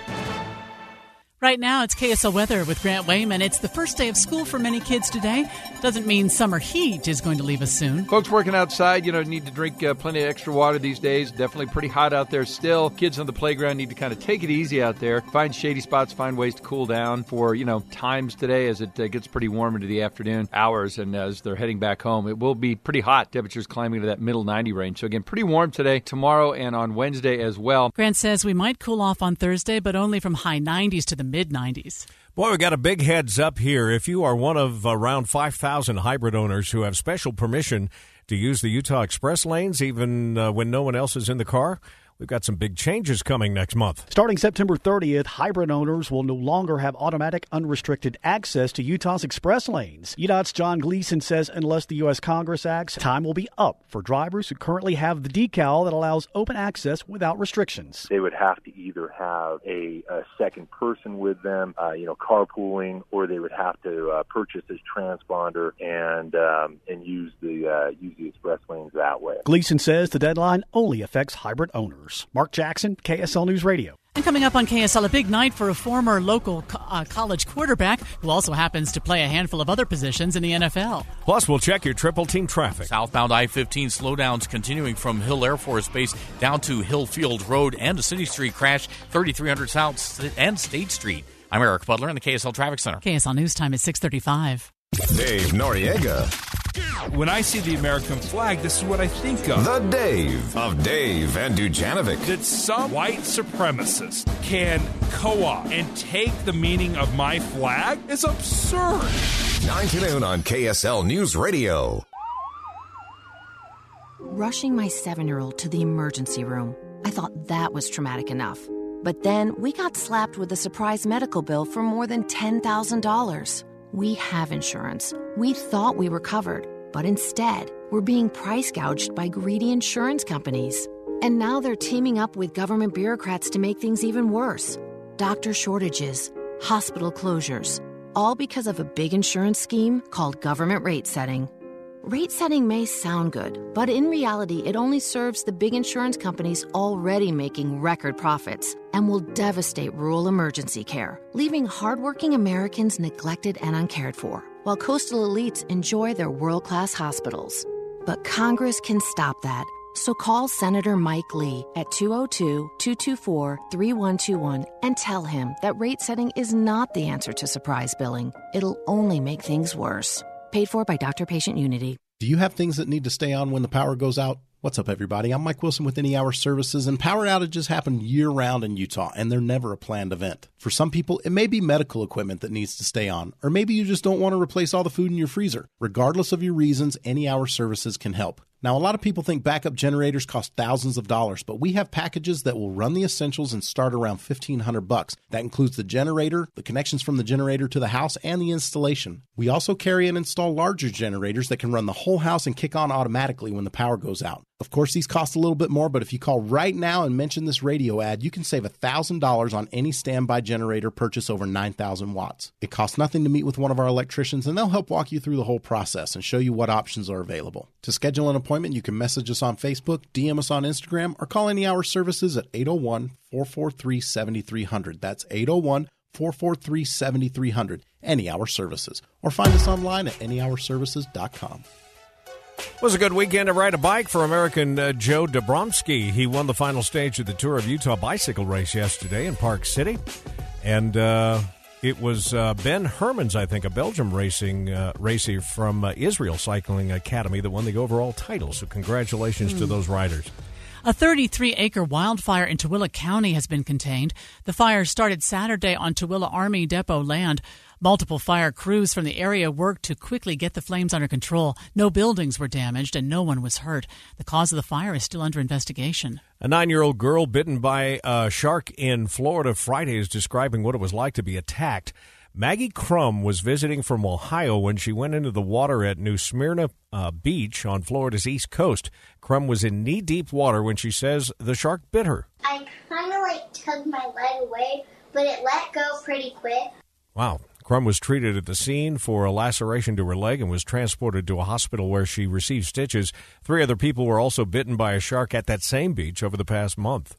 Right now, it's KSL weather with Grant Wayman. It's the first day of school for many kids today. Doesn't mean summer heat is going to leave us soon. Folks working outside, need to drink plenty of extra water these days. Definitely pretty hot out there still. Kids on the playground need to kind of take it easy out there. Find shady spots, find ways to cool down for, times today as it gets pretty warm into the afternoon hours. And as they're heading back home, it will be pretty hot. Temperatures climbing to that middle 90 range. So again, pretty warm today, tomorrow, and on Wednesday as well. Grant says we might cool off on Thursday, but only from high 90s to the mid-90s. Boy, we got a big heads up here. If you are one of around 5,000 hybrid owners who have special permission to use the Utah Express lanes even when no one else is in the car, we've got some big changes coming next month. Starting September 30th, hybrid owners will no longer have automatic unrestricted access to Utah's express lanes. UDOT's John Gleason says unless the U.S. Congress acts, time will be up for drivers who currently have the decal that allows open access without restrictions. They would have to either have a second person with them, carpooling, or they would have to purchase this transponder and use the express lanes that way. Gleason says the deadline only affects hybrid owners. Mark Jackson, KSL News Radio. And coming up on KSL, a big night for a former local college quarterback who also happens to play a handful of other positions in the NFL. Plus, we'll check your triple team traffic. Southbound I-15 slowdowns continuing from Hill Air Force Base down to Hillfield Road, and a City Street crash, 3300 South and State Street. I'm Eric Butler in the KSL Traffic Center. KSL News Time is 6:35. Dave Noriega. When I see the American flag, this is what I think of. The Dave of Dave and Dujanovic. That some white supremacist can co-opt and take the meaning of my flag is absurd. 9 to noon on KSL News Radio. Rushing my 7-year-old to the emergency room. I thought that was traumatic enough. But then we got slapped with a surprise medical bill for more than $10,000. We have insurance. We thought we were covered, but instead, we're being price gouged by greedy insurance companies. And now they're teaming up with government bureaucrats to make things even worse. Doctor shortages, hospital closures, all because of a big insurance scheme called government rate setting. Rate setting may sound good, but in reality, it only serves the big insurance companies already making record profits and will devastate rural emergency care, leaving hardworking Americans neglected and uncared for, while coastal elites enjoy their world-class hospitals. But Congress can stop that. So call Senator Mike Lee at 202-224-3121 and tell him that rate setting is not the answer to surprise billing. It'll only make things worse. Paid for by Doctor-Patient Unity. Do you have things that need to stay on when the power goes out? What's up, everybody? I'm Mike Wilson with Any Hour Services, and power outages happen year-round in Utah, and they're never a planned event. For some people, it may be medical equipment that needs to stay on, or maybe you just don't want to replace all the food in your freezer. Regardless of your reasons, Any Hour Services can help. Now, a lot of people think backup generators cost thousands of dollars, but we have packages that will run the essentials and start around $1,500. That includes the generator, the connections from the generator to the house, and the installation. We also carry and install larger generators that can run the whole house and kick on automatically when the power goes out. Of course, these cost a little bit more, but if you call right now and mention this radio ad, you can save $1,000 on any standby generator purchase over 9,000 watts. It costs nothing to meet with one of our electricians, and they'll help walk you through the whole process and show you what options are available. To schedule an appointment, you can message us on Facebook, DM us on Instagram, or call Any Hour Services at 801-443-7300. That's 801-443-7300. Any Hour Services. Or find us online at anyhourservices.com. It was a good weekend to ride a bike for American Joe Dobromsky. He won the final stage of the Tour of Utah bicycle race yesterday in Park City. And it was Ben Hermans, I think, a Belgium racer from Israel Cycling Academy that won the overall title. So congratulations to those riders. A 33-acre wildfire in Tooele County has been contained. The fire started Saturday on Tooele Army Depot land. Multiple fire crews from the area worked to quickly get the flames under control. No buildings were damaged and no one was hurt. The cause of the fire is still under investigation. A 9-year-old girl bitten by a shark in Florida Friday is describing what it was like to be attacked. Maggie Crum was visiting from Ohio when she went into the water at New Smyrna Beach on Florida's east coast. Crum was in knee-deep water when she says the shark bit her. I kind of tugged my leg away, but it let go pretty quick. Wow. Crum was treated at the scene for a laceration to her leg and was transported to a hospital where she received stitches. 3 other people were also bitten by a shark at that same beach over the past month.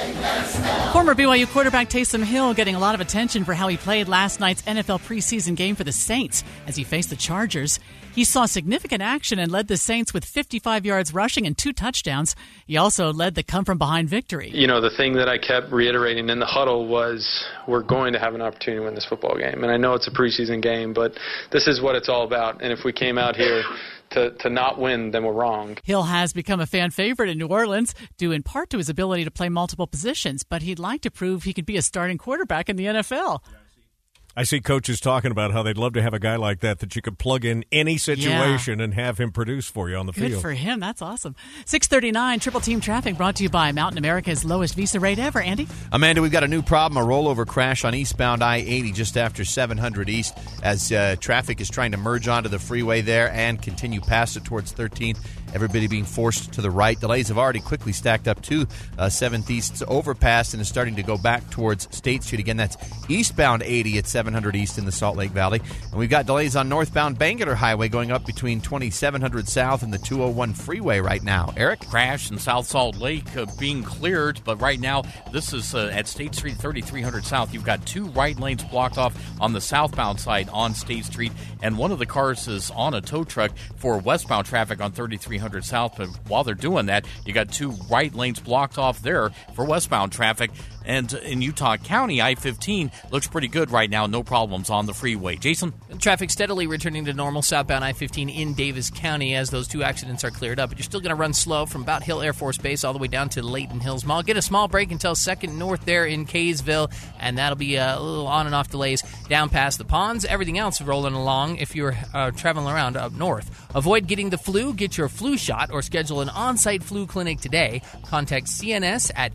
Former BYU quarterback Taysom Hill getting a lot of attention for how he played last night's NFL preseason game for the Saints as he faced the Chargers. He saw significant action and led the Saints with 55 yards rushing and 2 touchdowns. He also led the come-from-behind victory. You know, the thing that I kept reiterating in the huddle was we're going to have an opportunity to win this football game. And I know it's a preseason game, but this is what it's all about. And if we came out here to not win, then we're wrong. Hill has become a fan favorite in New Orleans, due in part to his ability to play multiple positions, but he'd like to prove he could be a starting quarterback in the NFL. I see coaches talking about how they'd love to have a guy like that you could plug in any situation and have him produce for you on the field. Good for him. That's awesome. 6:39, Triple Team Traffic brought to you by Mountain America's lowest Visa rate ever. Andy? Amanda, we've got a new problem, a rollover crash on eastbound I-80 just after 700 East as traffic is trying to merge onto the freeway there and continue past it towards 13th. Everybody being forced to the right. Delays have already quickly stacked up to 7th East's overpass and is starting to go back towards State Street. Again, that's eastbound 80 at 700 East in the Salt Lake Valley. And we've got delays on northbound Bangalore Highway going up between 2700 South and the 201 freeway right now. Eric? Crash in South Salt Lake being cleared, but right now this is at State Street 3300 South. You've got 2 right lanes blocked off on the southbound side on State Street, and one of the cars is on a tow truck for westbound traffic on 3300 South. But while they're doing that, you got 2 right lanes blocked off there for westbound traffic. And in Utah County, I-15 looks pretty good right now. No problems on the freeway. Jason? Traffic steadily returning to normal southbound I-15 in Davis County as those 2 accidents are cleared up. But you're still going to run slow from Bout Hill Air Force Base all the way down to Layton Hills Mall. Get a small break until 2nd North there in Kaysville, and that'll be a little on and off delays down past the ponds. Everything else rolling along if you're traveling around up north. Avoid getting the flu. Get your flu shot or schedule an on-site flu clinic today. Contact CNS at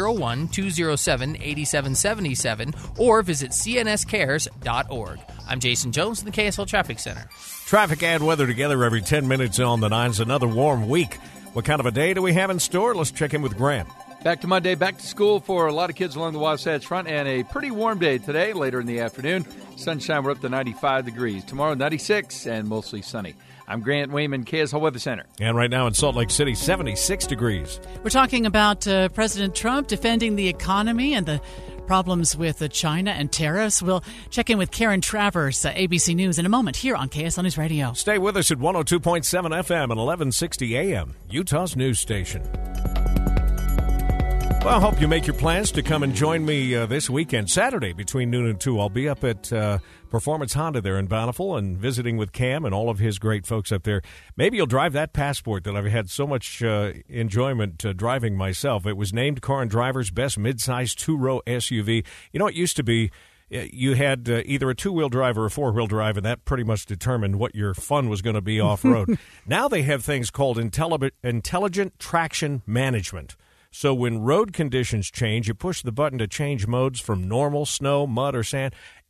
801-207-8777 or visit cnscares.org. I'm Jason Jones in the KSL Traffic Center. Traffic and weather together every 10 minutes on the 9's. Another warm week. What kind of a day do we have in store? Let's check in with Grant. Back to Monday, back to school for a lot of kids along the Wasatch Front, and a pretty warm day today, later in the afternoon. Sunshine, we're up to 95 degrees. Tomorrow, 96 and mostly sunny. I'm Grant Wayman, KSL Weather Center. And right now in Salt Lake City, 76 degrees. We're talking about President Trump defending the economy and the problems with China and tariffs. We'll check in with Karen Travers, ABC News, in a moment here on KSL News Radio. Stay with us at 102.7 FM and 1160 AM, Utah's news station. Well, I hope you make your plans to come and join me this weekend, Saturday, between noon and 2. I'll be up at Performance Honda there in Bountiful and visiting with Cam and all of his great folks up there. Maybe you'll drive that Passport that I've had so much enjoyment driving myself. It was named Car and Driver's Best Midsize Two-Row SUV. You know, it used to be you had either a two-wheel drive or a four-wheel drive, and that pretty much determined what your fun was going to be off-road. Now they have things called intelligent traction management. So when road conditions change, you push the button to change modes from normal, snow, mud, or sand,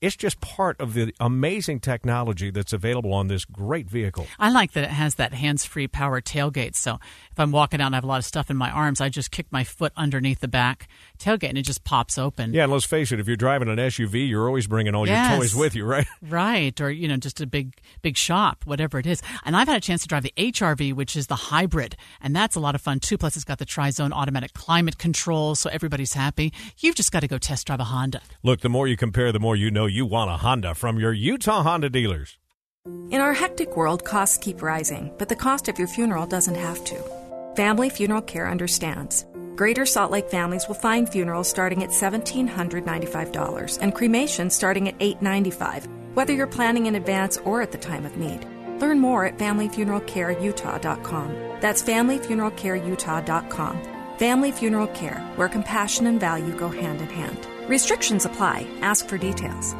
It's just part of the amazing technology that's available on this great vehicle. I like that it has that hands-free power tailgate. So if I'm walking out and I have a lot of stuff in my arms, I just kick my foot underneath the back tailgate and it just pops open. Yeah, and let's face it, if you're driving an SUV, you're always bringing all your toys with you, right? Right, or just a big shop, whatever it is. And I've had a chance to drive the HRV, which is the hybrid, and that's a lot of fun too. Plus, it's got the tri-zone automatic climate control, so everybody's happy. You've just got to go test drive a Honda. Look, the more you compare, the more you know you want a Honda from your Utah Honda dealers. In our hectic world, costs keep rising, but the cost of your funeral doesn't have to. Family Funeral Care understands. Greater Salt Lake families will find funerals starting at $1,795 and cremation starting at $895, whether you're planning in advance or at the time of need. Learn more at FamilyFuneralCareUtah.com. That's FamilyFuneralCareUtah.com. Family Funeral Care, where compassion and value go hand in hand. Restrictions apply. Ask for details.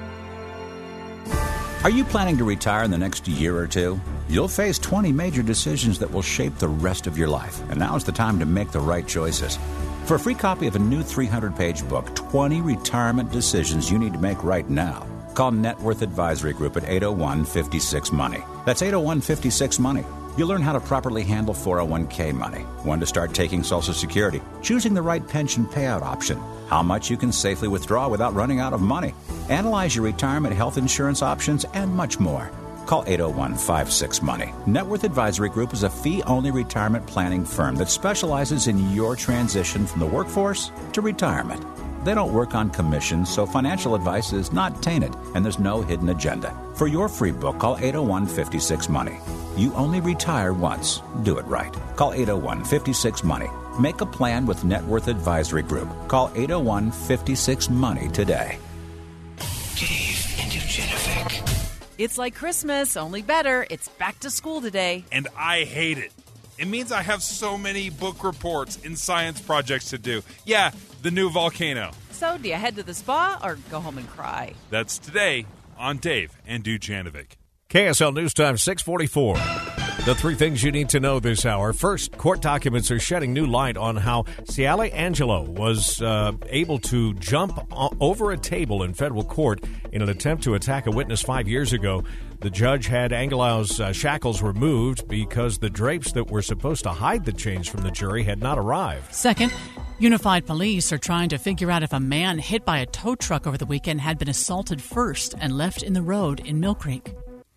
Are you planning to retire in the next year or two? You'll face 20 major decisions that will shape the rest of your life, and now's the time to make the right choices. For a free copy of a new 300-page book, 20 retirement decisions you need to make right now, call Net Worth Advisory Group at 801-56-MONEY. That's 801-56-MONEY. You'll learn how to properly handle 401k money, when to start taking Social Security, choosing the right pension payout option, how much you can safely withdraw without running out of money, analyze your retirement health insurance options, and much more. Call 801-56-MONEY. Net Worth Advisory Group is a fee-only retirement planning firm that specializes in your transition from the workforce to retirement. They don't work on commissions, so financial advice is not tainted, and there's no hidden agenda. For your free book, call 801-56-MONEY. You only retire once. Do it right. Call 801-56-MONEY. Make a plan with Net Worth Advisory Group. Call 801-56-MONEY today. Dave and Dujanovic. It's like Christmas, only better. It's back to school today. And I hate it. It means I have so many book reports and science projects to do. Yeah, the new volcano. So, do you head to the spa or go home and cry? That's today on Dave and Dujanovic. KSL News Time, 644. The three things you need to know this hour. First, court documents are shedding new light on how Ciale Angelo was able to jump over a table in federal court in an attempt to attack a witness 5 years ago. The judge had Angelo's shackles removed because the drapes that were supposed to hide the chains from the jury had not arrived. Second, Unified Police are trying to figure out if a man hit by a tow truck over the weekend had been assaulted first and left in the road in Mill Creek.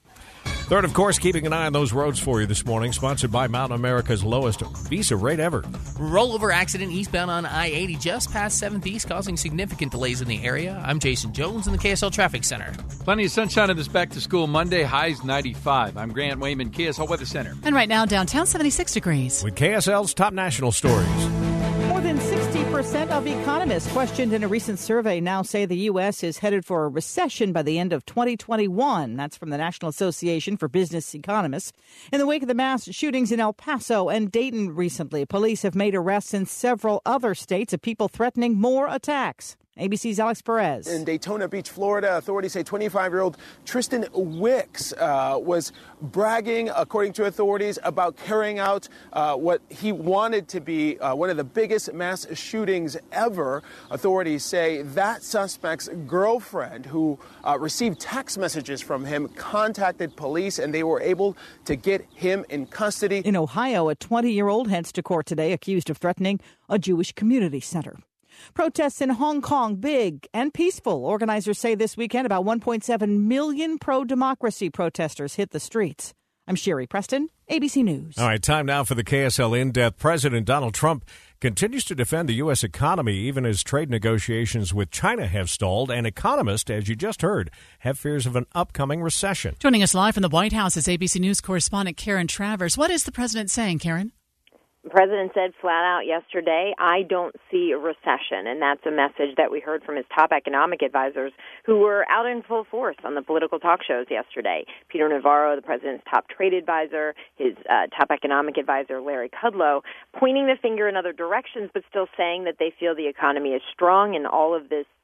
Third, of course, keeping an eye on those roads for you this morning, sponsored by Mountain America's lowest Visa rate ever. Rollover accident eastbound on I-80 just past 7th East, causing significant delays in the area. I'm Jason Jones in the KSL Traffic Center. Plenty of sunshine on this back-to-school Monday, highs 95. I'm Grant Wayman, KSL Weather Center. And right now, downtown 76 degrees. With KSL's top national stories. More than 60% of economists questioned in a recent survey now say the U.S. is headed for a recession by the end of 2021. That's from the National Association for Business Economists. In the wake of the mass shootings in El Paso and Dayton recently, police have made arrests in several other states of people threatening more attacks. ABC's Alex Perez. In Daytona Beach, Florida, authorities say 25-year-old Tristan Wicks was bragging, according to authorities, about carrying out what he wanted to be one of the biggest mass shootings ever. Authorities say that suspect's girlfriend, who received text messages from him, contacted police, and they were able to get him in custody. In Ohio, a 20-year-old heads to court today accused of threatening a Jewish community center. Protests in Hong Kong, big and peaceful. Organizers say this weekend about 1.7 million pro-democracy protesters hit the streets. I'm Sherry Preston, ABC News. All right, time now for the KSL In-Depth. President Donald Trump continues to defend the U.S. economy even as trade negotiations with China have stalled, and economists, as you just heard, have fears of an upcoming recession. Joining us live from the White House is ABC News correspondent Karen Travers. What is the president saying, Karen? The president said flat out yesterday, I don't see a recession, and that's a message that we heard from his top economic advisors who were out in full force on the political talk shows yesterday. Peter Navarro, the president's top trade advisor, his top economic advisor, Larry Kudlow, pointing the finger in other directions, but still saying that they feel the economy is strong and all of this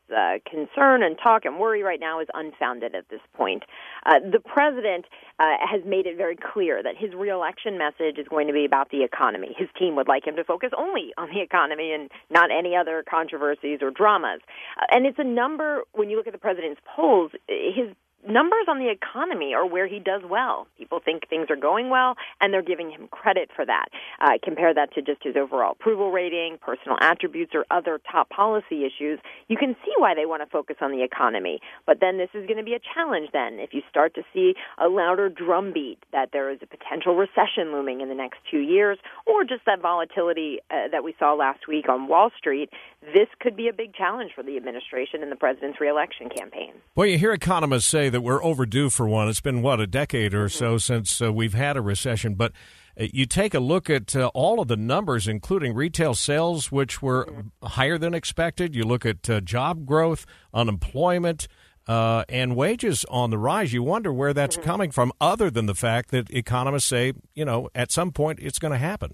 concern and talk and worry right now is unfounded at this point. The president has made it very clear that his reelection message is going to be about the economy. His team would like him to focus only on the economy and not any other controversies or dramas. And it's a number, when you look at the president's polls, his numbers on the economy are where he does well. People think things are going well, and they're giving him credit for that. Compare that to just his overall approval rating, personal attributes, or other top policy issues. You can see why they want to focus on the economy. But then this is going to be a challenge then if you start to see a louder drumbeat that there is a potential recession looming in the next 2 years, or just that volatility that we saw last week on Wall Street. This could be a big challenge for the administration and the president's reelection campaign. Well, you hear economists say that we're overdue for one. It's been, a decade or so since we've had a recession. But you take a look at all of the numbers, including retail sales, which were higher than expected. You look at job growth, unemployment, and wages on the rise. You wonder where that's coming from, other than the fact that economists say, at some point it's going to happen.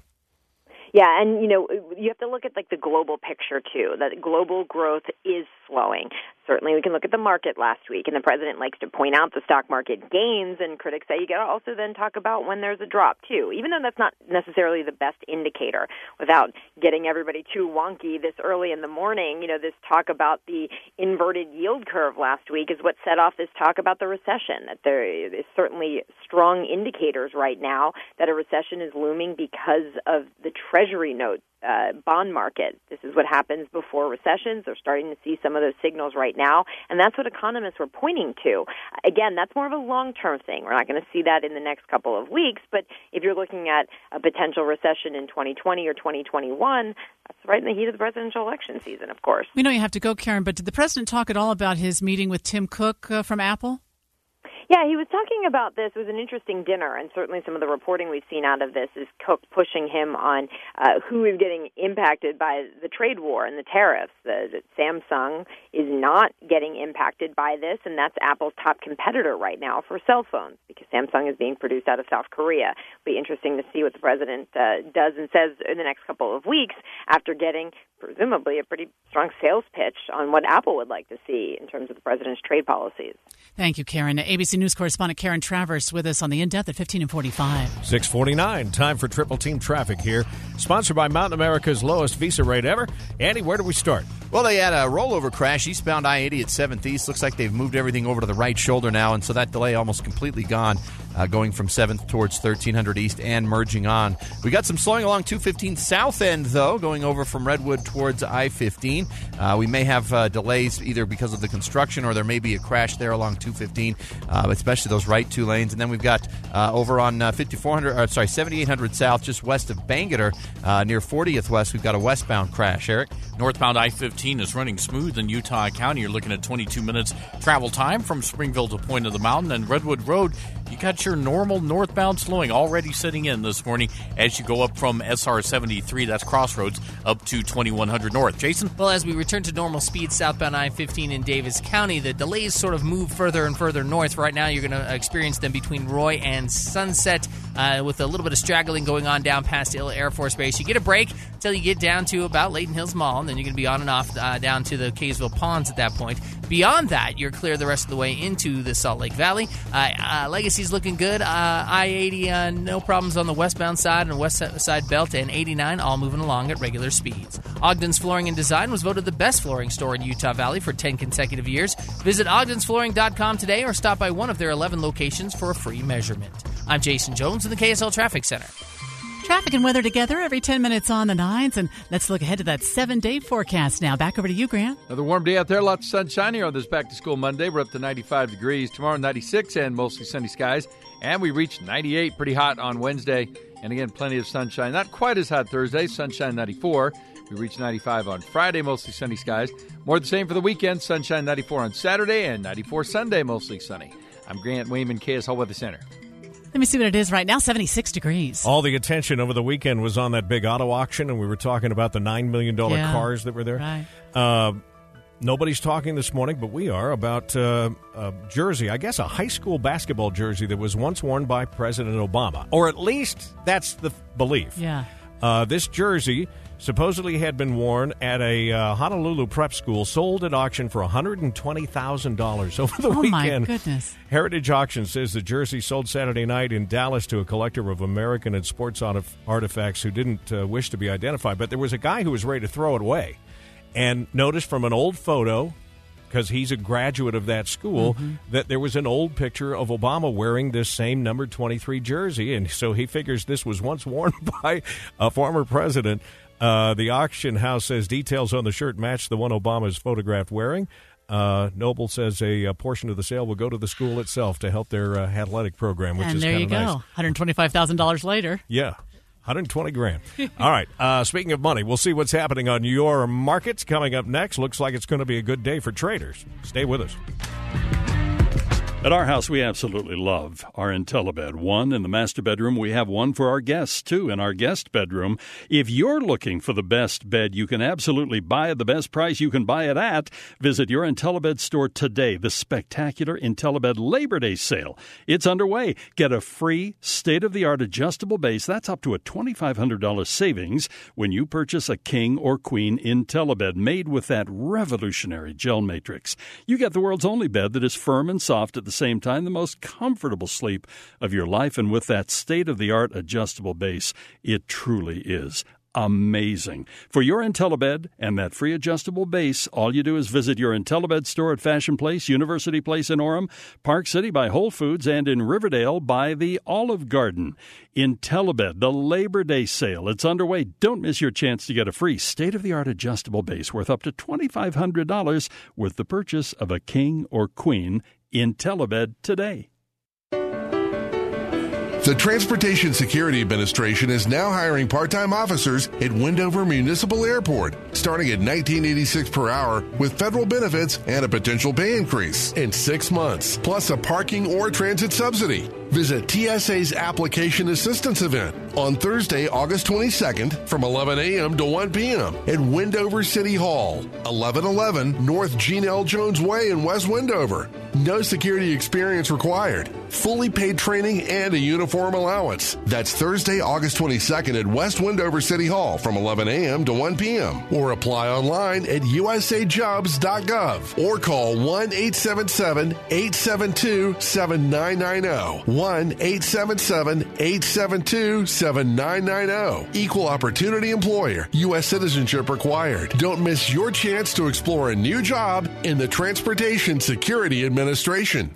Yeah, and, you have to look at, the global picture, too, that global growth is slowing. Certainly, we can look at the market last week, and the president likes to point out the stock market gains, and critics say you got to also then talk about when there's a drop, too, even though that's not necessarily the best indicator. Without getting everybody too wonky this early in the morning, this talk about the inverted yield curve last week is what set off this talk about the recession, that there is certainly strong indicators right now that a recession is looming because of the Treasury note bond market. This is what happens before recessions. They're starting to see some of those signals right now, and that's what economists were pointing to. Again, that's more of a long-term thing. We're not going to see that in the next couple of weeks, but if you're looking at a potential recession in 2020 or 2021, that's right in the heat of the presidential election season, of course. We know you have to go, Karen, but did the president talk at all about his meeting with Tim Cook from Apple? Yeah, he was talking about this. It was an interesting dinner, and certainly some of the reporting we've seen out of this is Cook pushing him on who is getting impacted by the trade war and the tariffs. Samsung is not getting impacted by this, and that's Apple's top competitor right now for cell phones because Samsung is being produced out of South Korea. It'll be interesting to see what the president does and says in the next couple of weeks after getting presumably a pretty strong sales pitch on what Apple would like to see in terms of the president's trade policies. Thank you, Karen. ABC News correspondent Karen Travers with us on the In-Depth at 15 and 45. 6:49. Time for Triple Team Traffic here. Sponsored by Mountain America's lowest Visa rate ever. Andy, where do we start? Well, they had a rollover crash eastbound I-80 at 7th East. Looks like they've moved everything over to the right shoulder now, and so that delay almost completely gone, going from 7th towards 1300 East and merging on. We got some slowing along 215 South End, though, going over from Redwood towards I-15. We may have delays either because of the construction or there may be a crash there along 215, especially those right two lanes. And then we've got over on 7800 South, just west of Bangerter, near 40th West, we've got a westbound crash. Eric? Northbound I-15 is running smooth in Utah County. You're looking at 22 minutes travel time from Springville to Point of the Mountain. And Redwood Road, you got your normal northbound slowing already sitting in this morning as you go up from SR 73, that's Crossroads, up to 2100 North. Jason? Well, as we return to normal speed southbound I-15 in Davis County, the delays sort of move further and further north. Right now, you're going to experience them between Roy and Sunset with a little bit of straggling going on down past Hill Air Force Base. You get a break until you get down to about Layton Hills Mall, and then you're going to be on and off down to the Kaysville Ponds at that point. Beyond that, you're clear the rest of the way into the Salt Lake Valley. Legacy's looking good. I-80, no problems on the westbound side and west side belt, and 89 all moving along at regular speeds. Ogden's Flooring and Design was voted the best flooring store in Utah Valley for 10 consecutive years. Visit ogdensflooring.com today or stop by one of their 11 locations for a free measurement. I'm Jason Jones in the KSL Traffic Center. Traffic and weather together every 10 minutes on the 9s, and let's look ahead to that 7-day forecast now. Back over to you, Grant. Another warm day out there, lots of sunshine here on this back-to-school Monday. We're up to 95 degrees. Tomorrow, 96 and mostly sunny skies. And we reached 98, pretty hot on Wednesday. And again, plenty of sunshine. Not quite as hot Thursday, sunshine 94. We reached 95 on Friday, mostly sunny skies. More the same for the weekend, sunshine 94 on Saturday and 94 Sunday, mostly sunny. I'm Grant Wayman, KSL Weather Center. Let me see what it is right now, 76 degrees. All the attention over the weekend was on that big auto auction, and we were talking about the $9 million cars that were there. Right. Nobody's talking this morning, but we are, about a jersey, I guess a high school basketball jersey that was once worn by President Obama. Or at least that's the belief. Yeah. This jersey supposedly had been worn at a Honolulu prep school, sold at auction for $120,000 over the weekend. Oh, my goodness. Heritage Auction says the jersey sold Saturday night in Dallas to a collector of American and sports artifacts who didn't wish to be identified. But there was a guy who was ready to throw it away and noticed from an old photo, because he's a graduate of that school, that there was an old picture of Obama wearing this same number 23 jersey. And so he figures this was once worn by a former president. The auction house says details on the shirt match the one Obama's photographed wearing. Noble says a portion of the sale will go to the school itself to help their athletic program, which and is there kind of nice. And there you go, $125,000 later. Yeah. $120,000. All right. Speaking of money, we'll see what's happening on your markets coming up next. Looks like it's going to be a good day for traders. Stay with us. At our house, we absolutely love our IntelliBed. One in the master bedroom. We have one for our guests, too, in our guest bedroom. If you're looking for the best bed you can absolutely buy at the best price you can buy it at, visit your IntelliBed store today. The spectacular IntelliBed Labor Day sale. It's underway. Get a free state-of-the-art adjustable base. That's up to a $2,500 savings when you purchase a king or queen IntelliBed made with that revolutionary gel matrix. You get the world's only bed that is firm and soft at the same time, the most comfortable sleep of your life, and with that state-of-the-art adjustable base, it truly is amazing. For your IntelliBed and that free adjustable base, all you do is visit your IntelliBed store at Fashion Place, University Place in Orem, Park City by Whole Foods, and in Riverdale by the Olive Garden. IntelliBed, the Labor Day sale. It's underway. Don't miss your chance to get a free state-of-the-art adjustable base worth up to $2,500 with the purchase of a king or queen IntelliBed today. The Transportation Security Administration is now hiring part-time officers at Wendover Municipal Airport, starting at $19.86 per hour with federal benefits and a potential pay increase in 6 months, plus a parking or transit subsidy. Visit TSA's Application Assistance event on Thursday, August 22nd from 11 a.m. to 1 p.m. at Wendover City Hall, 1111 North Gene L. Jones Way in West Wendover. No security experience required. Fully paid training and a uniform allowance. That's Thursday, August 22nd at West Wendover City Hall from 11 a.m. to 1 p.m. Or apply online at usajobs.gov or call 1-877-872-7990. 1-877-872-7990. Equal Opportunity Employer. U.S. citizenship required. Don't miss your chance to explore a new job in the Transportation Security Administration.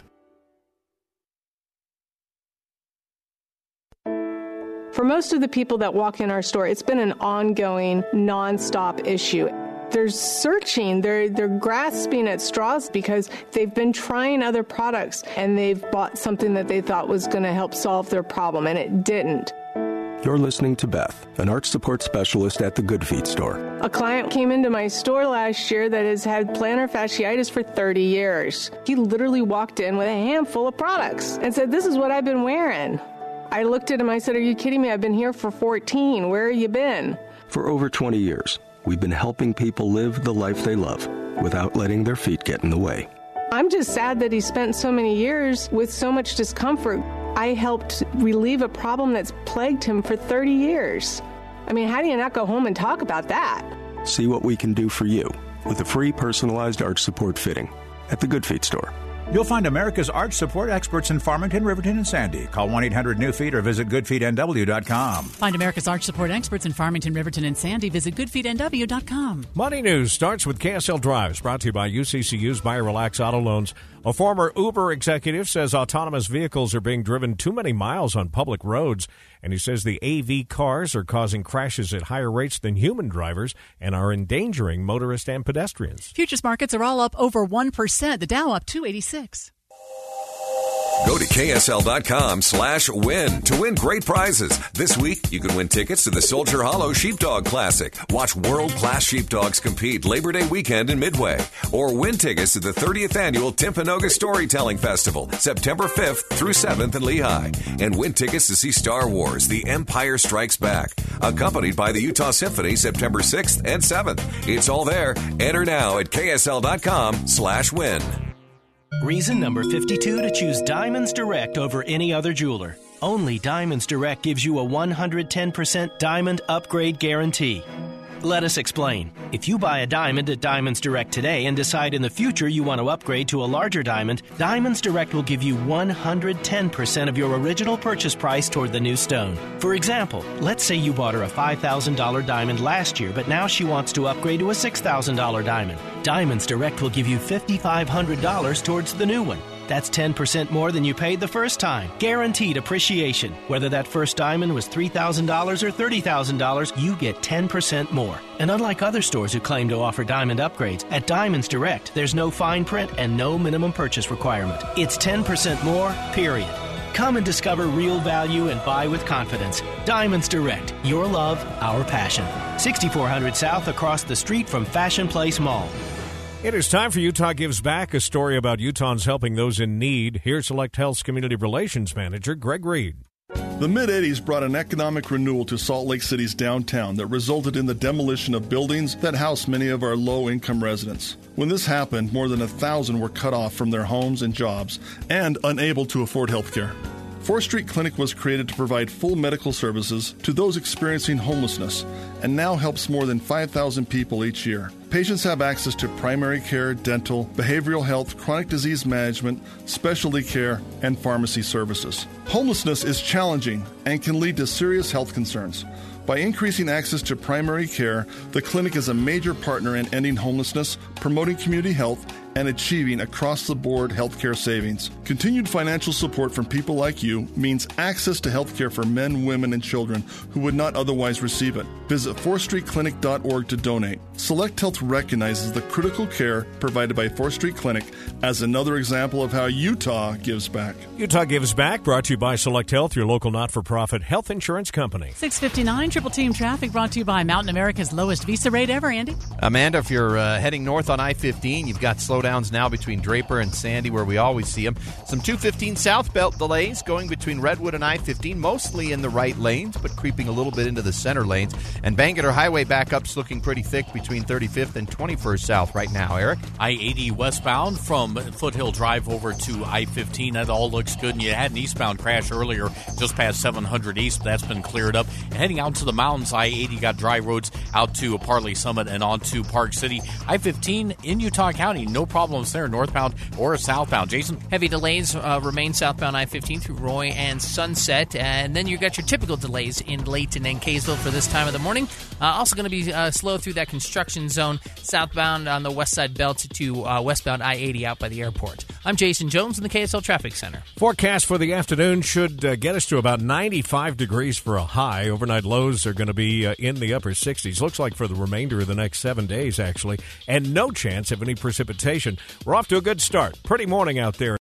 For most of the people that walk in our store, it's been an ongoing, nonstop issue. They're searching, they're grasping at straws because they've been trying other products and they've bought something that they thought was going to help solve their problem, and it didn't. You're listening to Beth, an arch support specialist at the Good Feet store. A client came into my store last year that has had plantar fasciitis for 30 years. He literally walked in with a handful of products and said, "This is what I've been wearing." I looked at him, I said, "Are you kidding me? I've been here for 14. Where have you been?" For over 20 years, we've been helping people live the life they love without letting their feet get in the way. I'm just sad that he spent so many years with so much discomfort. I helped relieve a problem that's plagued him for 30 years. I mean, how do you not go home and talk about that? See what we can do for you with a free personalized arch support fitting at the Good Feet store. You'll find America's arch support experts in Farmington, Riverton, and Sandy. Call 1-800-NEW-FEET or visit goodfeetnw.com. Find America's arch support experts in Farmington, Riverton, and Sandy. Visit goodfeetnw.com. Money News starts with KSL Drives, brought to you by UCCU's Buy Relax Auto Loans. A former Uber executive says autonomous vehicles are being driven too many miles on public roads, and he says the AV cars are causing crashes at higher rates than human drivers and are endangering motorists and pedestrians. Futures markets are all up over 1%. The Dow up 286. Go to KSL.com/win to win great prizes. This week, you can win tickets to the Soldier Hollow Sheepdog Classic. Watch world-class sheepdogs compete Labor Day weekend in Midway. Or win tickets to the 30th Annual Timpanogos Storytelling Festival, September 5th through 7th in Lehigh. And win tickets to see Star Wars, The Empire Strikes Back, accompanied by the Utah Symphony, September 6th and 7th. It's all there. Enter now at KSL.com/win. Reason number 52 to choose Diamonds Direct over any other jeweler. Only Diamonds Direct gives you a 110% diamond upgrade guarantee. Let us explain. If you buy a diamond at Diamonds Direct today and decide in the future you want to upgrade to a larger diamond, Diamonds Direct will give you 110% of your original purchase price toward the new stone. For example, let's say you bought her a $5,000 diamond last year, but now she wants to upgrade to a $6,000 diamond. Diamonds Direct will give you $5,500 towards the new one. That's 10% more than you paid the first time. Guaranteed appreciation. Whether that first diamond was $3,000 or $30,000, you get 10% more. And unlike other stores who claim to offer diamond upgrades, at Diamonds Direct, there's no fine print and no minimum purchase requirement. It's 10% more, period. Come and discover real value and buy with confidence. Diamonds Direct. Your love, our passion. 6400 South across the street from Fashion Place Mall. It is time for Utah Gives Back, a story about Utahns helping those in need. Here's Select Health's Community Relations Manager, Greg Reed. The mid-'80s brought an economic renewal to Salt Lake City's downtown that resulted in the demolition of buildings that house many of our low-income residents. When this happened, more than 1,000 were cut off from their homes and jobs and unable to afford health care. 4th Street Clinic was created to provide full medical services to those experiencing homelessness and now helps more than 5,000 people each year. Patients have access to primary care, dental, behavioral health, chronic disease management, specialty care, and pharmacy services. Homelessness is challenging and can lead to serious health concerns. By increasing access to primary care, the clinic is a major partner in ending homelessness, promoting community health, and achieving across-the-board healthcare savings. Continued financial support from people like you means access to healthcare for men, women, and children who would not otherwise receive it. Visit 4thstreetclinic.org to donate. Select Health recognizes the critical care provided by 4th Street Clinic as another example of how Utah gives back. Utah Gives Back, brought to you by Select Health, your local not-for-profit health insurance company. 6:59, Triple Team Traffic brought to you by Mountain America's lowest Visa rate ever, Andy. Amanda, if you're heading north on I-15, you've got slowdowns now between Draper and Sandy, where we always see them. Some 215 South Belt delays going between Redwood and I-15, mostly in the right lanes, but creeping a little bit into the center lanes. And Bangerter Highway backups looking pretty thick between 35th and 21st South right now, Eric. I-80 westbound from Foothill Drive over to I-15. That all looks good. And you had an eastbound crash earlier just past 700 East, but that's been cleared up. And heading out to the mountains, I-80 got dry roads out to Parley Summit and on to Park City. I-15 in Utah County, no problems there, northbound or southbound. Jason? Heavy delays remain southbound I-15 through Roy and Sunset. And then you got your typical delays in Layton and Kaysville for this time of the morning. Also going to be slow through that construction zone southbound on the west side belt to westbound I-80 out by the airport. I'm Jason Jones in the KSL Traffic Center. Forecast for the afternoon should get us to about 95 degrees for a high. Overnight lows are going to be in the upper 60s. Looks like for the remainder of the next 7 days, actually. And no chance of any precipitation. We're off to a good start. Pretty morning out there.